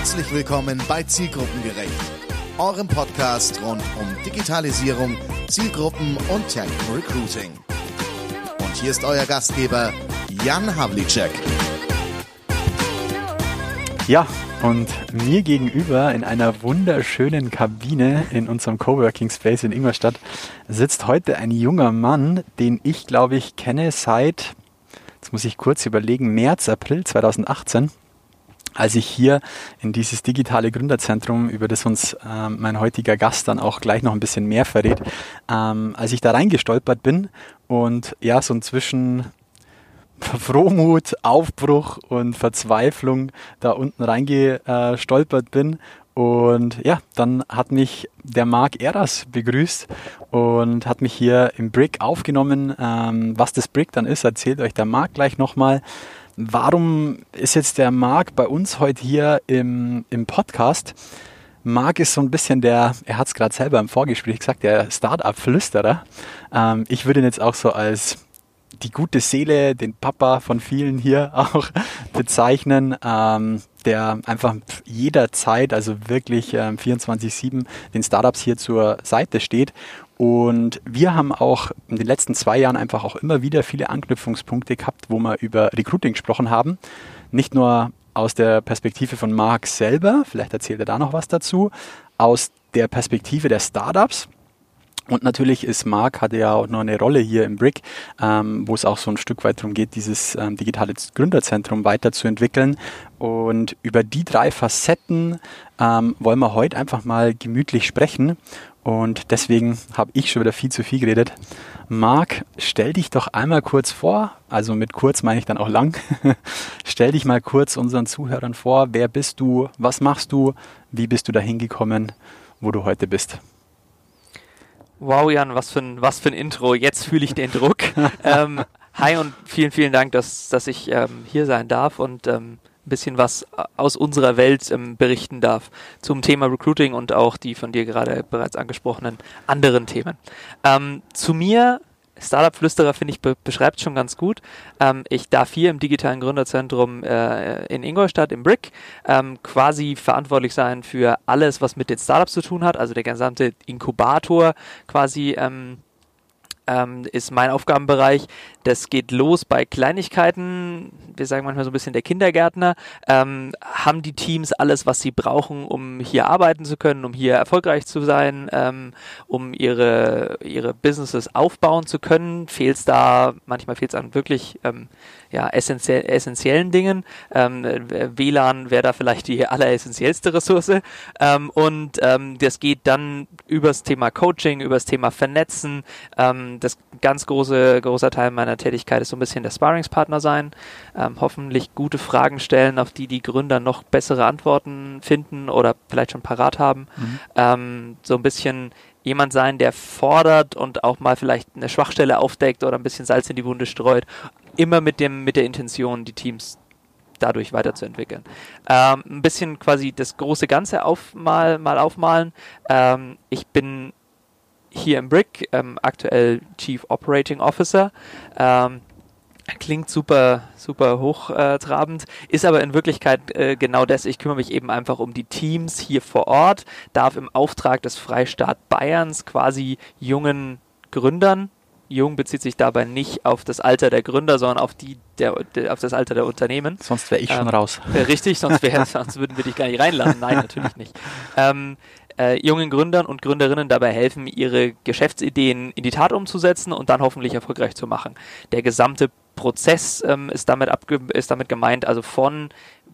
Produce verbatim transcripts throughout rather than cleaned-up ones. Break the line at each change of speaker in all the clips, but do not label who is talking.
Herzlich willkommen bei Zielgruppengerecht, eurem Podcast rund um Digitalisierung, Zielgruppen und Tech Recruiting. Und hier ist euer Gastgeber Jan Havlicek.
Ja, und mir gegenüber in einer wunderschönen Kabine in unserem Coworking Space in Ingolstadt sitzt heute ein junger Mann, den ich, glaube ich, kenne seit, jetzt muss ich kurz überlegen, März, April zweitausendachtzehn, als ich hier in dieses digitale Gründerzentrum, über das uns ähm, mein heutiger Gast dann auch gleich noch ein bisschen mehr verrät, ähm, als ich da reingestolpert bin und ja, so inzwischen Frohmut, Aufbruch und Verzweiflung da unten reingestolpert bin. Und ja, dann hat mich der Marc Eras begrüßt und hat mich hier im Brick aufgenommen. Ähm, was das Brick dann ist, erzählt euch der Marc gleich nochmal. Warum ist jetzt der Marc bei uns heute hier im, im Podcast? Marc ist so ein bisschen der, er hat es gerade selber im Vorgespräch gesagt, der Start-up-Flüsterer. Ähm, ich würde ihn jetzt auch so als die gute Seele, den Papa von vielen hier auch bezeichnen, ähm, der einfach jederzeit, also wirklich ähm, vierundzwanzig sieben den Startups hier zur Seite steht. Und wir haben auch in den letzten zwei Jahren einfach auch immer wieder viele Anknüpfungspunkte gehabt, wo wir über Recruiting gesprochen haben. Nicht nur aus der Perspektive von Marc selber, vielleicht erzählt er da noch was dazu, aus der Perspektive der Startups. Und natürlich ist Marc, hatte ja auch noch eine Rolle hier im Brick, ähm, wo es auch so ein Stück weit darum geht, dieses ähm, digitale Gründerzentrum weiterzuentwickeln. Und über die drei Facetten ähm, wollen wir heute einfach mal gemütlich sprechen. Und deswegen habe ich schon wieder viel zu viel geredet. Marc, stell dich doch einmal kurz vor, also mit kurz meine ich dann auch lang. Stell dich mal kurz unseren Zuhörern vor. Wer bist du? Was machst du? Wie bist du da hingekommen, wo du heute bist?
Wow, Jan, was für ein, was für ein Intro. Jetzt fühle ich den Druck. ähm, hi und vielen, vielen Dank, dass, dass ich ähm, hier sein darf und ähm, ein bisschen was aus unserer Welt ähm, berichten darf zum Thema Recruiting und auch die von dir gerade bereits angesprochenen anderen Themen. Ähm, zu mir, Startup-Flüsterer, finde ich, be- beschreibt schon ganz gut. Ähm, ich darf hier im digitalen Gründerzentrum äh, in Ingolstadt im Brick ähm, quasi verantwortlich sein für alles, was mit den Startups zu tun hat, also der gesamte Inkubator quasi ähm, ähm, ist mein Aufgabenbereich. Das geht los bei Kleinigkeiten, wir sagen manchmal so ein bisschen der Kindergärtner, ähm, haben die Teams alles, was sie brauchen, um hier arbeiten zu können, um hier erfolgreich zu sein, ähm, um ihre, ihre Businesses aufbauen zu können. Fehlt es da, manchmal fehlt es an wirklich ähm, ja, essenzie- essentiellen Dingen. Ähm, W L A N wäre da vielleicht die alleressentiellste Ressource. Ähm, und ähm, das geht dann übers Thema Coaching, übers Thema Vernetzen. Ähm, das ganz große, großer Teil meiner Tätigkeit ist so ein bisschen der Sparringspartner sein, ähm, hoffentlich gute Fragen stellen, auf die die Gründer noch bessere Antworten finden oder vielleicht schon parat haben. Mhm. Ähm, so ein bisschen jemand sein, der fordert und auch mal vielleicht eine Schwachstelle aufdeckt oder ein bisschen Salz in die Wunde streut, immer mit dem mit der Intention, die Teams dadurch weiterzuentwickeln. Ähm, ein bisschen quasi das große Ganze auf, mal, mal aufmalen. Ähm, ich bin hier im Brick, ähm, aktuell Chief Operating Officer. Ähm, klingt super, super hochtrabend, ist aber in Wirklichkeit äh, genau das. Ich kümmere mich eben einfach um die Teams hier vor Ort, darf im Auftrag des Freistaat Bayerns quasi jungen Gründern, jung bezieht sich dabei nicht auf das Alter der Gründer, sondern auf die der, der auf das Alter der Unternehmen.
Sonst wäre ich ähm, schon raus.
Äh, richtig, sonst, wär, sonst würden wir dich gar nicht reinlassen. Nein, natürlich nicht. Ähm, Äh, jungen Gründern und Gründerinnen dabei helfen, ihre Geschäftsideen in die Tat umzusetzen und dann hoffentlich erfolgreich zu machen. Der gesamte Prozess ähm, ist damit abge- ist damit gemeint, also von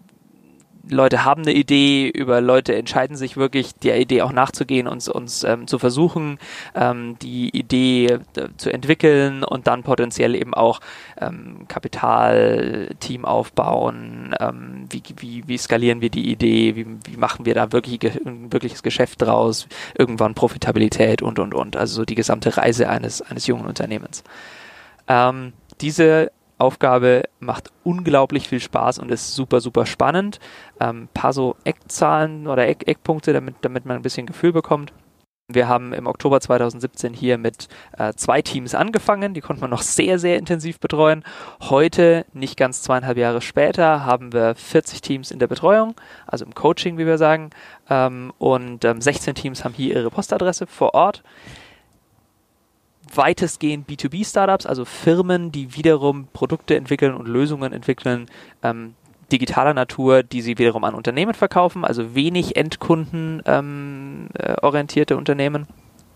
Leute haben eine Idee, über Leute entscheiden sich wirklich, der Idee auch nachzugehen und uns ähm, zu versuchen, ähm, die Idee äh, zu entwickeln und dann potenziell eben auch ähm, Kapital, Team aufbauen, ähm, wie, wie, wie skalieren wir die Idee, wie, wie machen wir da wirklich ge- ein wirkliches Geschäft draus, irgendwann Profitabilität und, und, und. Also so die gesamte Reise eines, eines jungen Unternehmens. Ähm, diese Aufgabe macht unglaublich viel Spaß und ist super, super spannend. Ein ähm, paar so Eckzahlen oder Eck, Eckpunkte, damit, damit man ein bisschen Gefühl bekommt. Wir haben im Oktober zweitausendsiebzehn hier mit äh, zwei Teams angefangen, die konnte man noch sehr, sehr intensiv betreuen. Heute, nicht ganz zweieinhalb Jahre später, haben wir vierzig Teams in der Betreuung, also im Coaching, wie wir sagen, ähm, und ähm, sechzehn Teams haben hier ihre Postadresse vor Ort. Weitestgehend B zwei B Startups, also Firmen, die wiederum Produkte entwickeln und Lösungen entwickeln, ähm, digitaler Natur, die sie wiederum an Unternehmen verkaufen, also wenig Endkunden ähm, äh, orientierte Unternehmen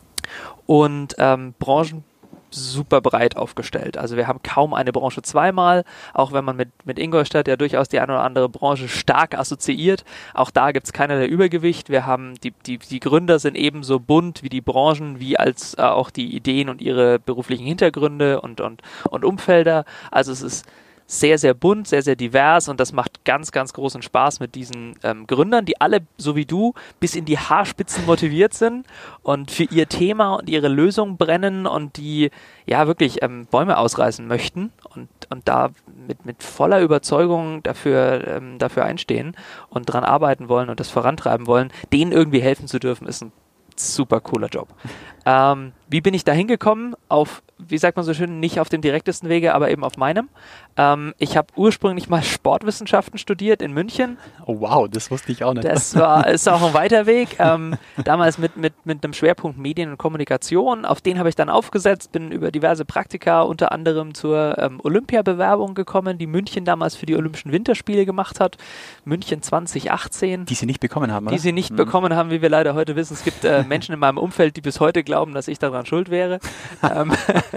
und ähm, Branchen super breit aufgestellt. Also wir haben kaum eine Branche zweimal, auch wenn man mit, mit Ingolstadt ja durchaus die eine oder andere Branche stark assoziiert. Auch da gibt es keinerlei Übergewicht. Wir haben die, die, die Gründer sind ebenso bunt wie die Branchen, wie als äh, auch die Ideen und ihre beruflichen Hintergründe und, und, und Umfelder. Also es ist sehr, sehr bunt, sehr, sehr divers und das macht ganz, ganz großen Spaß mit diesen ähm, Gründern, die alle, so wie du, bis in die Haarspitzen motiviert sind und für ihr Thema und ihre Lösung brennen und die ja wirklich ähm, Bäume ausreißen möchten und, und da mit, mit voller Überzeugung dafür, ähm, dafür einstehen und dran arbeiten wollen und das vorantreiben wollen. Denen irgendwie helfen zu dürfen, ist ein super cooler Job. Ähm, wie bin ich da hingekommen? Auf, wie sagt man so schön, nicht auf dem direktesten Wege, aber eben auf meinem. Ähm, ich habe ursprünglich mal Sportwissenschaften studiert in München.
Oh wow, das wusste ich auch nicht.
Das war, ist auch ein weiter Weg. Ähm, damals mit, mit, mit einem Schwerpunkt Medien und Kommunikation. Auf den habe ich dann aufgesetzt, bin über diverse Praktika unter anderem zur ähm, Olympiabewerbung gekommen, die München damals für die Olympischen Winterspiele gemacht hat. München zwanzig achtzehn.
Die sie nicht bekommen haben, oder?
Die sie nicht
mhm.
bekommen haben, wie wir leider heute wissen. Es gibt äh, Menschen in meinem Umfeld, die bis heute glauben, dass ich daran schuld wäre. ähm,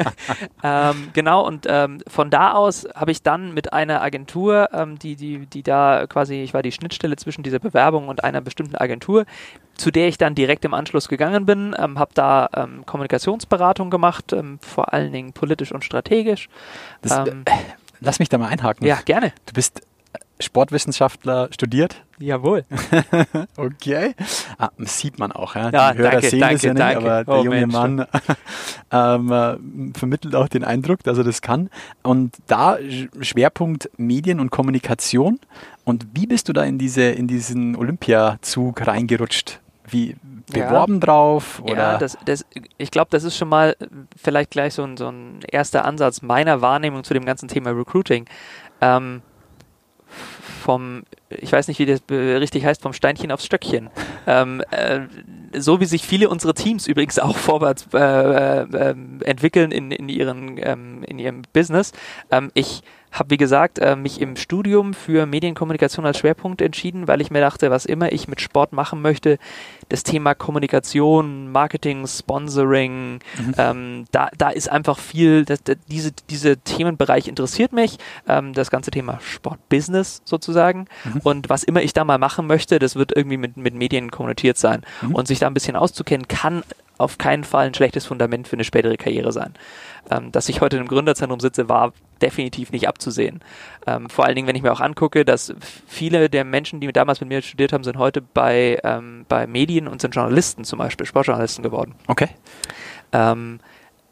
ähm, genau, und ähm, von da aus habe ich dann mit einer Agentur, ähm, die, die, die da quasi, ich war die Schnittstelle zwischen dieser Bewerbung und einer bestimmten Agentur, zu der ich dann direkt im Anschluss gegangen bin, ähm, habe da ähm, Kommunikationsberatung gemacht, ähm, vor allen Dingen politisch und strategisch.
Das,
Ähm,
äh, lass mich da mal einhaken.
ja, gerne.
Du bist Sportwissenschaftler, studiert?
Jawohl.
Okay. Ah, sieht man auch, ja.
Ja,
Die Hörer
danke,
sehen
danke,
das ja nicht,
danke.
aber der
Oh,
junge
Mensch,
Mann ähm, äh, vermittelt auch den Eindruck, dass er das kann. Und da Sch- Schwerpunkt Medien und Kommunikation. Und wie bist du da in diese in diesen Olympiazug reingerutscht? Wie beworben
Ja.
drauf? Oder?
Ja, das, das, ich glaube, das ist schon mal vielleicht gleich so ein, so ein erster Ansatz meiner Wahrnehmung zu dem ganzen Thema Recruiting. Ähm, vom, ich weiß nicht, wie das richtig heißt, vom Steinchen aufs Stöckchen. ähm, äh, so wie sich viele unserer Teams übrigens auch vorwärts äh, äh, entwickeln in, in, ihren, ähm, in ihrem Business. Ähm, ich habe, wie gesagt, äh, mich im Studium für Medienkommunikation als Schwerpunkt entschieden, weil ich mir dachte, was immer ich mit Sport machen möchte, das Thema Kommunikation, Marketing, Sponsoring, mhm. ähm, da, da ist einfach viel, das, das, diese, diese Themenbereich interessiert mich, ähm, das ganze Thema Sportbusiness sozusagen mhm. und was immer ich da mal machen möchte, das wird irgendwie mit, mit Medien konnotiert sein mhm. und sich da ein bisschen auszukennen, kann auf keinen Fall ein schlechtes Fundament für eine spätere Karriere sein. Ähm, dass ich heute in einem Gründerzentrum sitze, war definitiv nicht abzusehen. Ähm, vor allen Dingen, wenn ich mir auch angucke, dass viele der Menschen, die damals mit mir studiert haben, sind heute bei, ähm, bei Medien und sind Journalisten, zum Beispiel Sportjournalisten geworden.
Okay.
Ähm,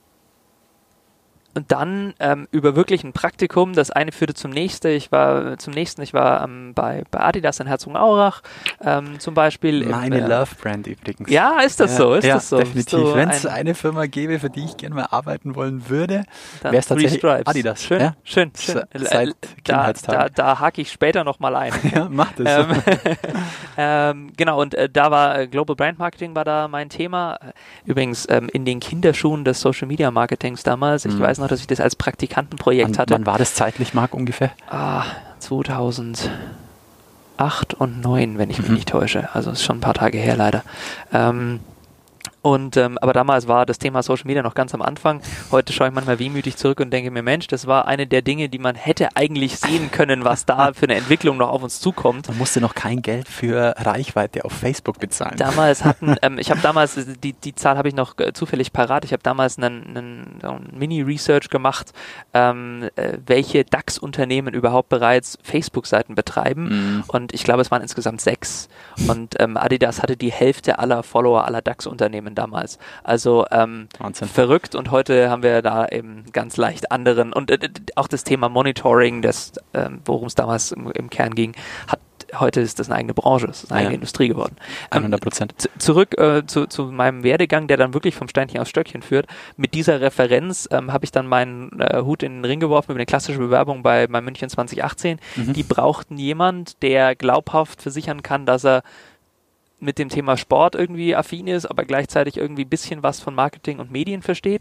Und dann ähm, über wirklich ein Praktikum, das eine führte zum nächsten. Ich war zum nächsten, ich war ähm, bei, bei Adidas in Herzogenaurach ähm, zum Beispiel.
Meine
im, äh,
Love-Brand übrigens.
Ja, ist das
ja,
so? Ist
ja,
das so?
definitiv.
So
Wenn es
ein,
eine Firma gäbe, für die ich gerne mal arbeiten wollen würde,
dann
wäre es tatsächlich
Three Stripes.
Adidas.
Schön,
ja?
schön, schön.
Se- Seit
da, da,
Kindheitstagen.
da hake ich später nochmal ein.
Ja, mach das.
ähm, ähm, genau, und äh, da war äh, Global Brand Marketing war da mein Thema. Übrigens ähm, in den Kinderschuhen des Social Media Marketings damals. Ich
Mhm.
weiß noch, dass ich das als Praktikantenprojekt
Wann,
hatte.
wann war das zeitlich, Marc, ungefähr?
Ah, zweitausendacht und neun, wenn ich mich
Mhm.
nicht täusche. Also ist schon ein paar Tage her leider. Ähm, und ähm, aber damals war das Thema Social Media noch ganz am Anfang. Heute schaue ich manchmal wehmütig zurück und denke mir, Mensch, das war eine der Dinge, die man hätte eigentlich sehen können, was da für eine Entwicklung noch auf uns zukommt.
Man musste noch kein Geld für Reichweite auf Facebook bezahlen.
Damals hatten, ähm, ich habe damals, die, die Zahl habe ich noch äh, zufällig parat, ich habe damals einen, einen, so ein Mini-Research gemacht, ähm, äh, welche DAX-Unternehmen überhaupt bereits Facebook-Seiten betreiben
Mhm.
und ich glaube, es waren insgesamt sechs und ähm, Adidas hatte die Hälfte aller Follower aller DAX-Unternehmen damals. Also ähm,
Wahnsinn.
verrückt und heute haben wir da eben ganz leicht anderen und äh, auch das Thema Monitoring, das, ähm, worum es damals im, im Kern ging, hat heute ist das eine eigene Branche, das ist eine ja. eigene Industrie geworden. Ähm,
hundert Prozent.
Z- zurück äh, zu, zu meinem Werdegang, der dann wirklich vom Steinchen aufs Stöckchen führt. Mit dieser Referenz ähm, habe ich dann meinen äh, Hut in den Ring geworfen über eine klassische Bewerbung bei, bei München zwanzig achtzehn. Mhm. Die brauchten jemand, der glaubhaft versichern kann, dass er mit dem Thema Sport irgendwie affin ist, aber gleichzeitig irgendwie ein bisschen was von Marketing und Medien versteht.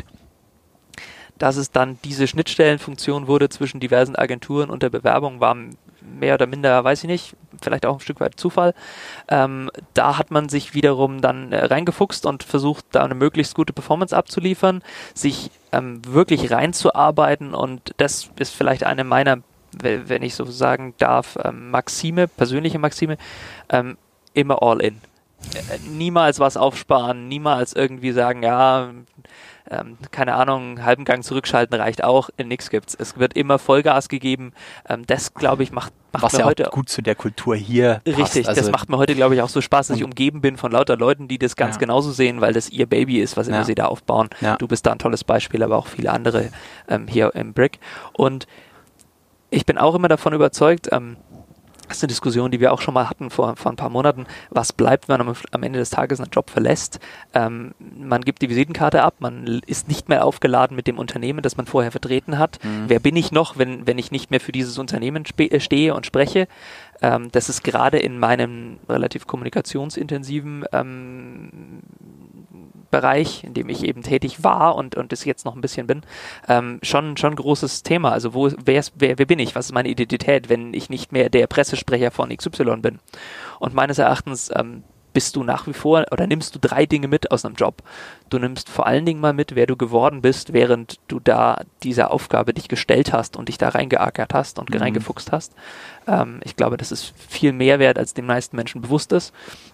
Dass es dann diese Schnittstellenfunktion wurde zwischen diversen Agenturen und der Bewerbung, war mehr oder minder, weiß ich nicht, vielleicht auch ein Stück weit Zufall. Ähm, da hat man sich wiederum dann äh, reingefuchst und versucht, da eine möglichst gute Performance abzuliefern, sich ähm, wirklich reinzuarbeiten, und das ist vielleicht eine meiner, wenn ich so sagen darf, ähm, Maxime, persönliche Maxime, ähm, immer all in. Äh, niemals was aufsparen, niemals irgendwie sagen, ja, ähm, keine Ahnung, einen halben Gang zurückschalten reicht auch, in nichts gibt's. Es wird immer Vollgas gegeben. Ähm, das, glaube ich, macht, macht
was
mir
ja
heute
auch gut zu der Kultur hier passt.
Richtig, also das macht mir heute, glaube ich, auch so Spaß, dass ich umgeben bin von lauter Leuten, die das ganz ja. genauso sehen, weil das ihr Baby ist, was immer ja. sie da aufbauen. Ja. Du bist da ein tolles Beispiel, aber auch viele andere ähm, hier im Brick. Und ich bin auch immer davon überzeugt, ähm, das ist eine Diskussion, die wir auch schon mal hatten vor, vor ein paar Monaten. Was bleibt, wenn man am, am Ende des Tages einen Job verlässt? Ähm, man gibt die Visitenkarte ab, man ist nicht mehr aufgeladen mit dem Unternehmen, das man vorher vertreten hat. Mhm. Wer bin ich noch, wenn, wenn ich nicht mehr für dieses Unternehmen spe- stehe und spreche? Ähm, das ist gerade in meinem relativ kommunikationsintensiven ähm, Bereich, in dem ich eben tätig war und, und es jetzt noch ein bisschen bin, ähm, schon schon ein großes Thema. Also wo wer, wer, wer bin ich? Was ist meine Identität, wenn ich nicht mehr der Pressesprecher von X Y bin? Und meines Erachtens ähm, bist du nach wie vor oder nimmst du drei Dinge mit aus einem Job. Du nimmst vor allen Dingen mal mit, wer du geworden bist, während du da dieser Aufgabe dich gestellt hast und dich da reingeackert hast und mhm. reingefuchst hast. Ähm, ich glaube, das ist viel mehr wert, als den meisten Menschen bewusst ist.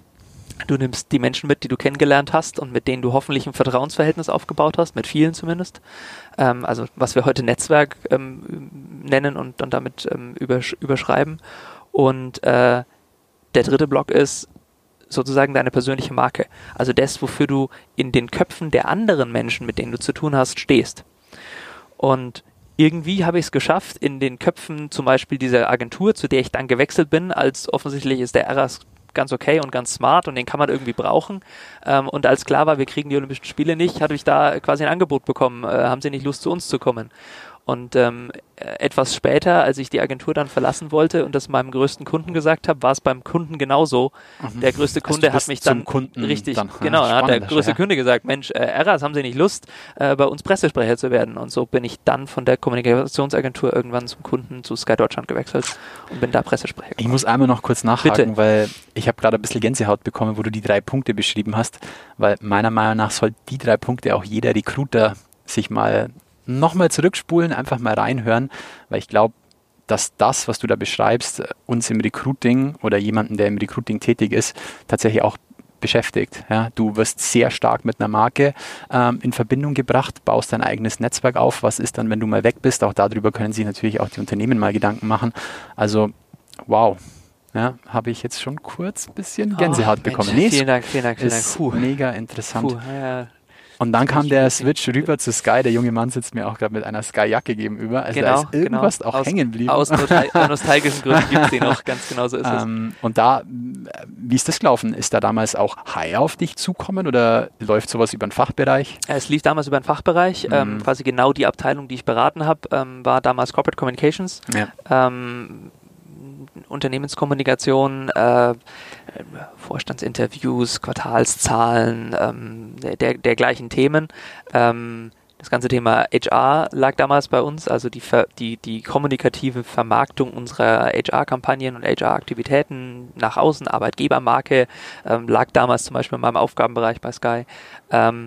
Du nimmst die Menschen mit, die du kennengelernt hast und mit denen du hoffentlich ein Vertrauensverhältnis aufgebaut hast, mit vielen zumindest. Ähm, also was wir heute Netzwerk ähm, nennen und dann damit ähm, übersch- überschreiben. Und äh, der dritte Block ist sozusagen deine persönliche Marke. Also das, wofür du in den Köpfen der anderen Menschen, mit denen du zu tun hast, stehst. Und irgendwie habe ich es geschafft, in den Köpfen zum Beispiel dieser Agentur, zu der ich dann gewechselt bin, als offensichtlich ist der Eras ganz okay und ganz smart und den kann man irgendwie brauchen. Ähm, und als klar war, wir kriegen die Olympischen Spiele nicht, hatte ich da quasi ein Angebot bekommen. Äh, haben Sie nicht Lust, zu uns zu kommen? Und ähm, etwas später, als ich die Agentur dann verlassen wollte und das meinem größten Kunden gesagt habe, war es beim Kunden genauso. Mhm. Der größte Kunde also hat mich dann
Kunden
richtig,
dann,
genau,
ja,
hat der größte ja. Kunde gesagt, Mensch, äh, Eras, haben Sie nicht Lust, äh, bei uns Pressesprecher zu werden? Und so bin ich dann von der Kommunikationsagentur irgendwann zum Kunden zu Sky Deutschland gewechselt und bin da Pressesprecher geworden.
Ich muss einmal noch kurz nachhaken,
Bitte.
Weil ich habe gerade ein bisschen Gänsehaut bekommen, wo du die drei Punkte beschrieben hast, weil meiner Meinung nach soll die drei Punkte auch jeder Recruiter sich mal nochmal zurückspulen, einfach mal reinhören, weil ich glaube, dass das, was du da beschreibst, uns im Recruiting oder jemanden, der im Recruiting tätig ist, tatsächlich auch beschäftigt. Ja? Du wirst sehr stark mit einer Marke ähm, in Verbindung gebracht, baust dein eigenes Netzwerk auf. Was ist dann, wenn du mal weg bist? Auch darüber können sich natürlich auch die Unternehmen mal Gedanken machen. Also, wow. Ja, habe ich jetzt schon kurz ein bisschen Gänsehaut oh, bekommen.
Mensch, nee, vielen Dank, vielen Dank, vielen Dank.
Ist Puh. mega interessant.
Puh, ja.
Und dann kam der Switch rüber zu Sky. Der junge Mann sitzt mir auch gerade mit einer Sky-Jacke gegenüber. Also
genau,
da ist irgendwas
genau.
auch
aus,
hängen geblieben.
Aus nostal- nostalgischen Gründen gibt es den auch. Ganz genau so ist
ähm, es. Und da, wie ist das gelaufen? Ist da damals auch Hire auf dich zukommen oder läuft sowas über den Fachbereich?
Es lief damals über den Fachbereich. Mhm. Ähm, quasi genau die Abteilung, die ich beraten habe, ähm, war damals Corporate Communications. Ja. Ähm, Unternehmenskommunikation, äh, Vorstandsinterviews, Quartalszahlen, ähm, der, dergleichen Themen. Ähm, das ganze Thema H R lag damals bei uns, also die, die, die kommunikative Vermarktung unserer H R-Kampagnen und H R-Aktivitäten nach außen, Arbeitgebermarke, ähm, lag damals zum Beispiel in meinem Aufgabenbereich bei Sky. Ähm,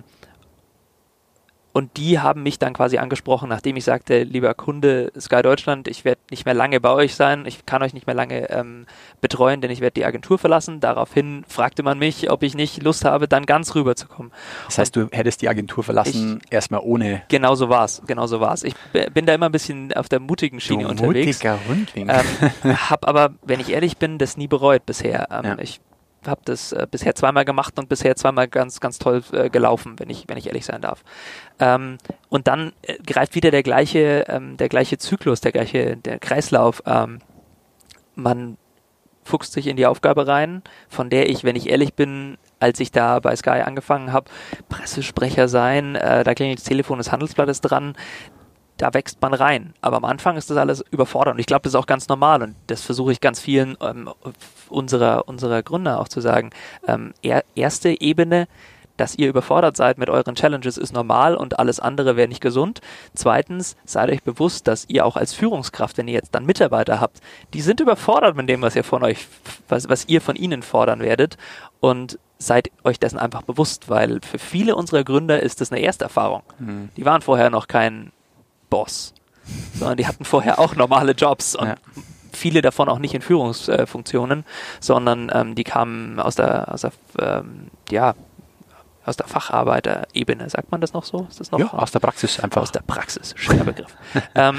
Und die haben mich dann quasi angesprochen, nachdem ich sagte, lieber Kunde Sky Deutschland, ich werde nicht mehr lange bei euch sein, ich kann euch nicht mehr lange ähm, betreuen, denn ich werde die Agentur verlassen. Daraufhin fragte man mich, ob ich nicht Lust habe, dann ganz rüberzukommen.
Das heißt, Und du hättest die Agentur verlassen, ich, erstmal ohne...
Genau so war es, genau so war es. Ich b- bin da immer ein bisschen auf der mutigen Schiene
du
unterwegs.
Mutiger Hundling.
Ähm, hab aber, wenn ich ehrlich bin, das nie bereut bisher. Ähm, ja. Ich habe das äh, bisher zweimal gemacht und bisher zweimal ganz, ganz toll äh, gelaufen, wenn ich, wenn ich ehrlich sein darf. Ähm, und dann äh, greift wieder der gleiche, ähm, der gleiche Zyklus, der gleiche, der Kreislauf. Ähm, man fuchst sich in die Aufgabe rein, von der ich, wenn ich ehrlich bin, als ich da bei Sky angefangen habe, Pressesprecher sein, äh, da klingelt das Telefon des Handelsblattes dran, da wächst man rein. Aber am Anfang ist das alles überfordert und ich glaube, das ist auch ganz normal und das versuche ich ganz vielen ähm, unserer, unserer Gründer auch zu sagen. Ähm, er, erste Ebene, dass ihr überfordert seid mit euren Challenges, ist normal und alles andere wäre nicht gesund. Zweitens, seid euch bewusst, dass ihr auch als Führungskraft, wenn ihr jetzt dann Mitarbeiter habt, die sind überfordert mit dem, was ihr von euch, was, was ihr von ihnen fordern werdet und seid euch dessen einfach bewusst, weil für viele unserer Gründer ist das eine Ersterfahrung. Mhm. Die waren vorher noch kein Boss, sondern die hatten vorher auch normale Jobs und ja. viele davon auch nicht in Führungsfunktionen, sondern ähm, die kamen aus der, aus der ähm, ja, aus der Facharbeiterebene, sagt man das noch so? Ist das noch
ja, aus der Praxis einfach.
Aus der Praxis, schöner Begriff. ähm,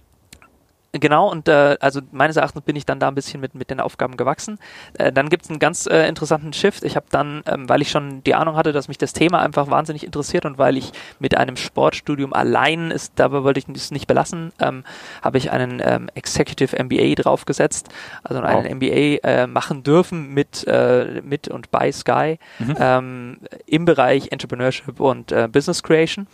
Genau, und äh, also meines Erachtens bin ich dann da ein bisschen mit, mit den Aufgaben gewachsen. Äh, dann gibt es einen ganz äh, interessanten Shift. Ich habe dann, ähm, weil ich schon die Ahnung hatte, dass mich das Thema einfach wahnsinnig interessiert und weil ich mit einem Sportstudium allein ist, dabei wollte ich es nicht belassen, ähm, habe ich einen ähm, Executive M B A draufgesetzt, also einen wow. M B A äh, machen dürfen mit, äh, mit und bei Sky mhm. ähm, im Bereich Entrepreneurship und äh, Business Creation.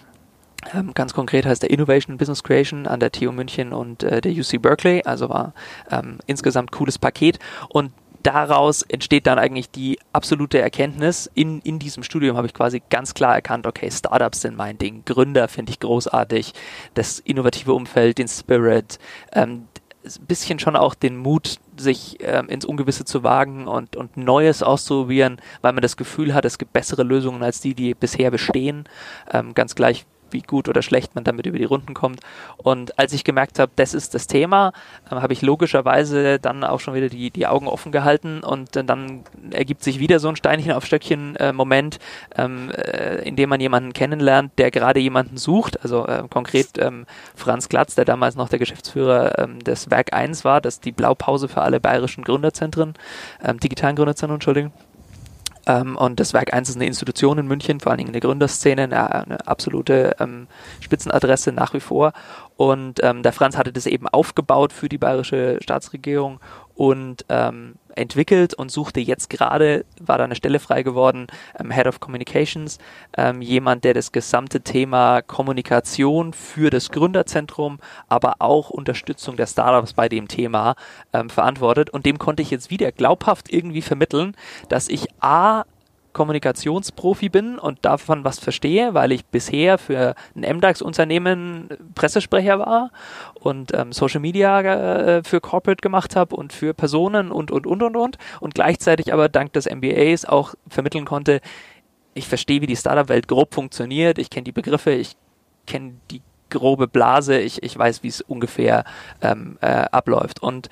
Ähm, ganz konkret heißt der Innovation Business Creation an der T U München und äh, der U C Berkeley, also war ähm, insgesamt cooles Paket und daraus entsteht dann eigentlich die absolute Erkenntnis, in, in diesem Studium habe ich quasi ganz klar erkannt, okay, Startups sind mein Ding, Gründer finde ich großartig, das innovative Umfeld, den Spirit, ähm, ein bisschen schon auch den Mut, sich ähm, ins Ungewisse zu wagen und, und Neues auszuprobieren, weil man das Gefühl hat, es gibt bessere Lösungen als die, die bisher bestehen, ähm, ganz gleich wie gut oder schlecht man damit über die Runden kommt. Und als ich gemerkt habe, das ist das Thema, äh, habe ich logischerweise dann auch schon wieder die, die Augen offen gehalten und äh, dann ergibt sich wieder so ein Steinchen auf Stöckchen äh, Moment, ähm, äh, in dem man jemanden kennenlernt, der gerade jemanden sucht. Also äh, konkret ähm, Franz Glatz, der damals noch der Geschäftsführer ähm, des Werk eins war, das ist die Blaupause für alle bayerischen Gründerzentren, ähm, digitalen Gründerzentren, Entschuldigung. Um, und das Werk eins ist eine Institution in München, vor allen Dingen eine Gründerszene, eine, eine absolute ähm, Spitzenadresse nach wie vor. Und ähm, der Franz hatte das eben aufgebaut für die bayerische Staatsregierung und ähm, entwickelt und suchte jetzt gerade, war da eine Stelle frei geworden, ähm, Head of Communications, ähm, jemand, der das gesamte Thema Kommunikation für das Gründerzentrum, aber auch Unterstützung der Startups bei dem Thema ähm, verantwortet. Und dem konnte ich jetzt wieder glaubhaft irgendwie vermitteln, dass ich A, Kommunikationsprofi bin und davon was verstehe, weil ich bisher für ein M DAX-Unternehmen Pressesprecher war und ähm, Social Media äh, für Corporate gemacht habe und für Personen und, und, und, und, und und gleichzeitig aber dank des M B As auch vermitteln konnte, ich verstehe, wie die Startup-Welt grob funktioniert, ich kenne die Begriffe, ich kenne die grobe Blase, ich, ich weiß, wie es ungefähr ähm, äh, abläuft und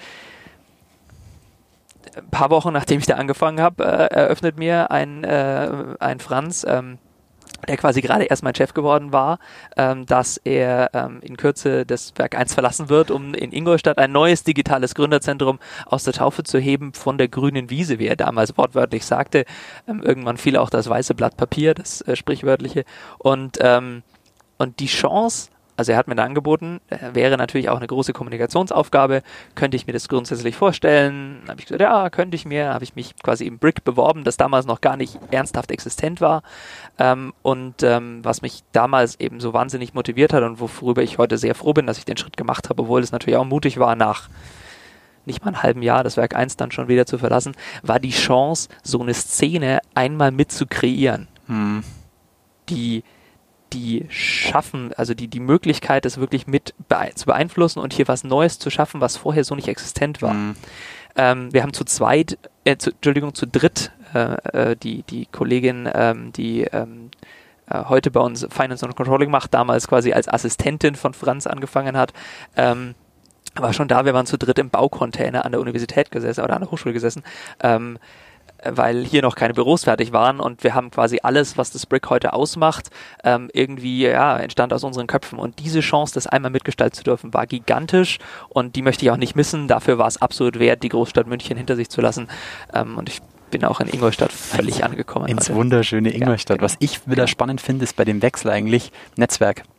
ein paar Wochen, nachdem ich da angefangen habe, äh, eröffnet mir ein, äh, ein Franz, ähm, der quasi gerade erst mein Chef geworden war, ähm, dass er ähm, in Kürze das Werk eins verlassen wird, um in Ingolstadt ein neues digitales Gründerzentrum aus der Taufe zu heben von der grünen Wiese, wie er damals wortwörtlich sagte. Ähm, irgendwann fiel auch das weiße Blatt Papier, das äh, sprichwörtliche. Und, ähm, und die Chance, also er hat mir da angeboten, äh, wäre natürlich auch eine große Kommunikationsaufgabe, könnte ich mir das grundsätzlich vorstellen? Habe ich gesagt, ja, könnte ich mir, habe ich mich quasi im Brick beworben, das damals noch gar nicht ernsthaft existent war ähm, und ähm, was mich damals eben so wahnsinnig motiviert hat und worüber ich heute sehr froh bin, dass ich den Schritt gemacht habe, obwohl es natürlich auch mutig war, nach nicht mal einem halben Jahr das Werk eins dann schon wieder zu verlassen, war die Chance, so eine Szene einmal mit zu kreieren, hm. die die schaffen, also die, die Möglichkeit, das wirklich mit bee- zu beeinflussen und hier was Neues zu schaffen, was vorher so nicht existent war. Mhm. Ähm, wir haben zu zweit, äh, zu, Entschuldigung, zu dritt, äh, äh, die, die Kollegin, ähm, die ähm, äh, heute bei uns Finance und Controlling macht, damals quasi als Assistentin von Franz angefangen hat, ähm, war schon da, wir waren zu dritt im Baucontainer an der Universität gesessen oder an der Hochschule gesessen, ähm, weil hier noch keine Büros fertig waren und wir haben quasi alles, was das Brick heute ausmacht, ähm, irgendwie ja entstand aus unseren Köpfen und diese Chance, das einmal mitgestalten zu dürfen, war gigantisch und die möchte ich auch nicht missen. Dafür war es absolut wert, die Großstadt München hinter sich zu lassen ähm, und ich bin auch in Ingolstadt völlig angekommen.
Ins
heute.
wunderschöne Ingolstadt. Ja, genau. Was ich wieder ja. spannend finde, ist bei dem Wechsel eigentlich Netzwerk.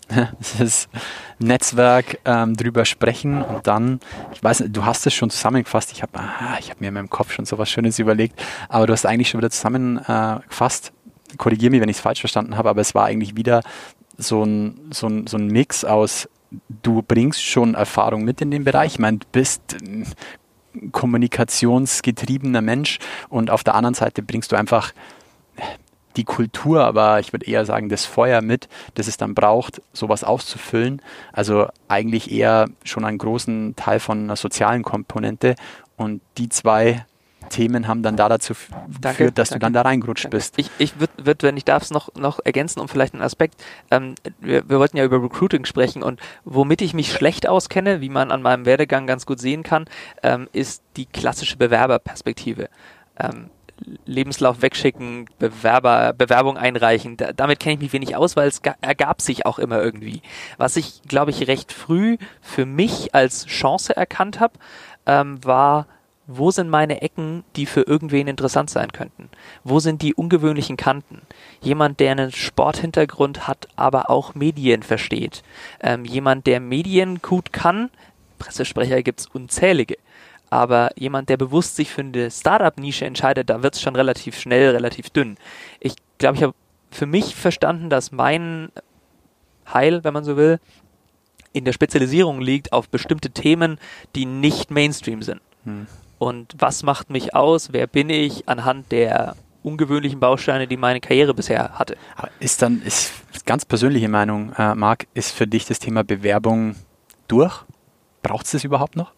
Das Netzwerk ähm, drüber sprechen und dann, ich weiß nicht, du hast es schon zusammengefasst, ich habe ich hab mir in meinem Kopf schon so was Schönes überlegt, aber du hast eigentlich schon wieder zusammengefasst, korrigiere mich, wenn ich es falsch verstanden habe, aber es war eigentlich wieder so ein, so ein, so ein Mix aus, du bringst schon Erfahrung mit in den Bereich, ich meine, du bist ein kommunikationsgetriebener Mensch und auf der anderen Seite bringst du einfach die Kultur, aber ich würde eher sagen, das Feuer mit, das es dann braucht, sowas auszufüllen. Also eigentlich eher schon einen großen Teil von einer sozialen Komponente. Und die zwei Themen haben dann da dazu
Danke,
geführt, dass
danke.
du dann da reingerutscht
Danke.
bist.
Ich, ich würde, würd, wenn ich darf, es noch, noch ergänzen, um vielleicht einen Aspekt. Ähm, wir, wir wollten ja über Recruiting sprechen und womit ich mich schlecht auskenne, wie man an meinem Werdegang ganz gut sehen kann, ähm, ist die klassische Bewerberperspektive. Ähm, Lebenslauf wegschicken, Bewerber, Bewerbung einreichen. Da, damit kenne ich mich wenig aus, weil es ga, ergab sich auch immer irgendwie. Was ich, glaube ich, recht früh für mich als Chance erkannt habe, ähm, war, wo sind meine Ecken, die für irgendwen interessant sein könnten? Wo sind die ungewöhnlichen Kanten? Jemand, der einen Sporthintergrund hat, aber auch Medien versteht. Ähm, jemand, der Medien gut kann, Pressesprecher gibt es unzählige. Aber jemand, der bewusst sich für eine Startup-Nische entscheidet, da wird es schon relativ schnell, relativ dünn. Ich glaube, ich habe für mich verstanden, dass mein Heil, wenn man so will, in der Spezialisierung liegt auf bestimmte Themen, die nicht Mainstream sind. Hm. Und was macht mich aus? Wer bin ich anhand der ungewöhnlichen Bausteine, die meine Karriere bisher hatte?
Aber ist dann, ist ganz persönliche Meinung, äh, Marc, ist für dich das Thema Bewerbung durch? Braucht es das überhaupt noch?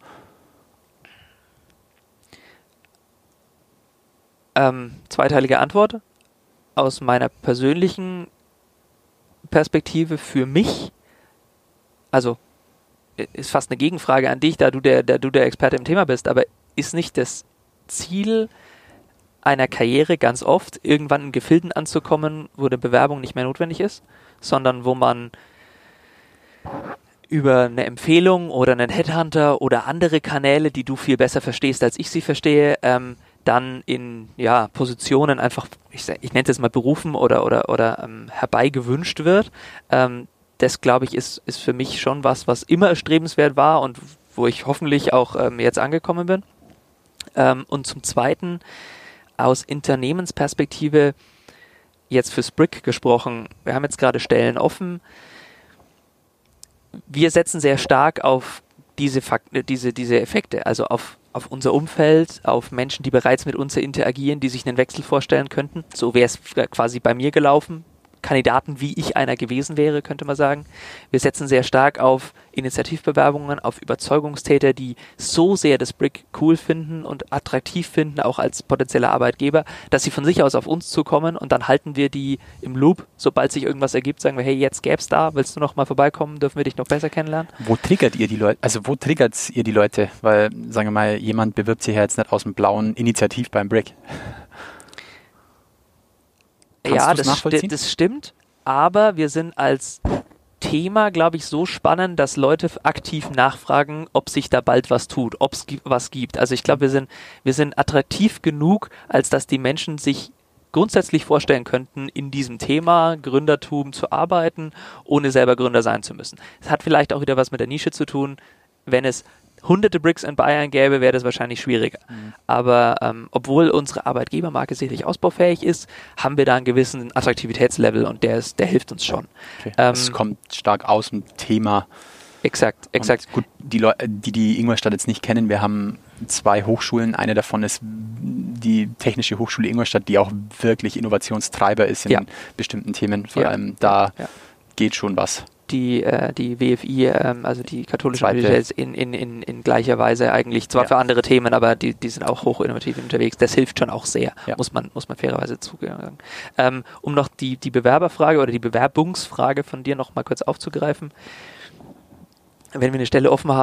Ähm, zweiteilige Antwort. Aus meiner persönlichen Perspektive für mich, also ist fast eine Gegenfrage an dich, da du der, da du der Experte im Thema bist, aber ist nicht das Ziel einer Karriere ganz oft, irgendwann in Gefilden anzukommen, wo eine Bewerbung nicht mehr notwendig ist, sondern wo man über eine Empfehlung oder einen Headhunter oder andere Kanäle, die du viel besser verstehst, als ich sie verstehe, ähm, dann in ja, Positionen einfach, ich, ich nenne es mal berufen oder, oder, oder ähm, herbeigewünscht wird. Ähm, das, glaube ich, ist, ist für mich schon was, was immer erstrebenswert war und wo ich hoffentlich auch ähm, jetzt angekommen bin. Ähm, und zum Zweiten, aus Unternehmensperspektive, jetzt für Sprig gesprochen, wir haben jetzt gerade Stellen offen. Wir setzen sehr stark auf diese, Fakt- diese, diese Effekte, also auf auf unser Umfeld, auf Menschen, die bereits mit uns interagieren, die sich einen Wechsel vorstellen könnten. So wäre es quasi bei mir gelaufen. Kandidaten, wie ich einer gewesen wäre, könnte man sagen. Wir setzen sehr stark auf Initiativbewerbungen, auf Überzeugungstäter, die so sehr das Sprig cool finden und attraktiv finden, auch als potenzieller Arbeitgeber, dass sie von sich aus auf uns zukommen und dann halten wir die im Loop. Sobald sich irgendwas ergibt, sagen wir, hey, jetzt gäb's da, willst du noch mal vorbeikommen, dürfen wir dich noch besser kennenlernen?
Wo triggert ihr die Leute, also wo triggert ihr die Leute? Weil, sagen wir mal, jemand bewirbt sich ja jetzt nicht aus dem blauen Initiativ beim Sprig. Kannst
ja,
das,
das,
sti-
sti- das stimmt, aber wir sind als Thema, glaube ich, so spannend, dass Leute aktiv nachfragen, ob sich da bald was tut, ob es was gibt. Also ich glaube, wir sind, wir sind attraktiv genug, als dass die Menschen sich grundsätzlich vorstellen könnten, in diesem Thema Gründertum zu arbeiten, ohne selber Gründer sein zu müssen. Es hat vielleicht auch wieder was mit der Nische zu tun. Wenn es hunderte Bricks and Bayern gäbe, wäre das wahrscheinlich schwieriger. Mhm. Aber ähm, obwohl unsere Arbeitgebermarke sicherlich ausbaufähig ist, haben wir da einen gewissen Attraktivitätslevel und der ist, der hilft uns schon.
Okay.
Ähm,
es kommt stark aus dem Thema.
Exakt, exakt.
Und gut, die Leute, die die Ingolstadt jetzt nicht kennen, wir haben zwei Hochschulen. Eine davon ist die Technische Hochschule Ingolstadt, die auch wirklich Innovationstreiber ist in
ja.
bestimmten Themen. Vor
ja.
allem da
ja.
geht schon was.
Die, äh, die W F I, ähm, also die katholische
Zweite.
Universität in, in, in, in gleicher Weise eigentlich, zwar
ja.
für andere Themen, aber die, die sind auch hoch innovativ unterwegs. Das hilft schon auch sehr,
ja. muss
man, muss man fairerweise zugeben. Ähm, um noch die, die Bewerberfrage oder die Bewerbungsfrage von dir noch mal kurz aufzugreifen. Wenn wir eine Stelle offen haben,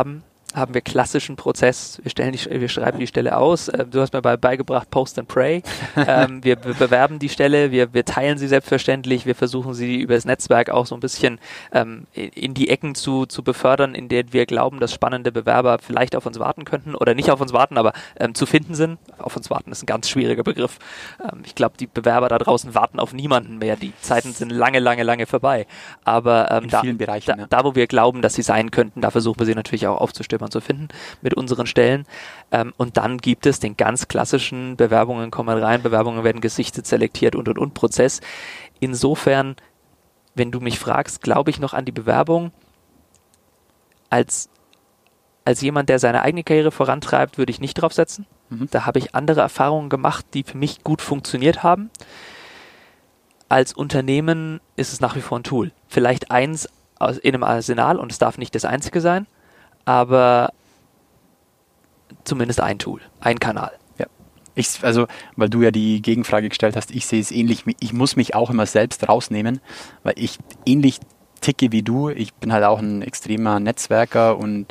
haben wir klassischen Prozess. Wir stellen die, wir schreiben die Stelle aus. Äh, du hast mir bei, beigebracht, Post and Pray. Ähm, wir be- bewerben die Stelle, wir, wir teilen sie selbstverständlich. Wir versuchen sie über das Netzwerk auch so ein bisschen ähm, in, in die Ecken zu, zu befördern, in denen wir glauben, dass spannende Bewerber vielleicht auf uns warten könnten oder nicht auf uns warten, aber ähm, zu finden sind. Auf uns warten ist ein ganz schwieriger Begriff. Ähm, ich glaube, die Bewerber da draußen warten auf niemanden mehr. Die Zeiten sind lange, lange, lange vorbei. Aber ähm,
in
da,
vielen Bereichen,
da,
ja.
da, wo wir glauben, dass sie sein könnten, da versuchen wir sie natürlich auch aufzustimmen zu finden mit unseren Stellen. Ähm, und dann gibt es den ganz klassischen Bewerbungen kommen rein, Bewerbungen werden gesichtet, selektiert und und und Prozess. Insofern, wenn du mich fragst, glaube ich noch an die Bewerbung. Als, als jemand, der seine eigene Karriere vorantreibt, würde ich nicht drauf setzen. Mhm. Da habe ich andere Erfahrungen gemacht, die für mich gut funktioniert haben. Als Unternehmen ist es nach wie vor ein Tool. Vielleicht eins in einem Arsenal und es darf nicht das einzige sein, aber zumindest ein Tool, ein Kanal.
Ja. Ich, also, weil du ja die Gegenfrage gestellt hast, ich sehe es ähnlich. Ich muss mich auch immer selbst rausnehmen, weil ich ähnlich ticke wie du. Ich bin halt auch ein extremer Netzwerker und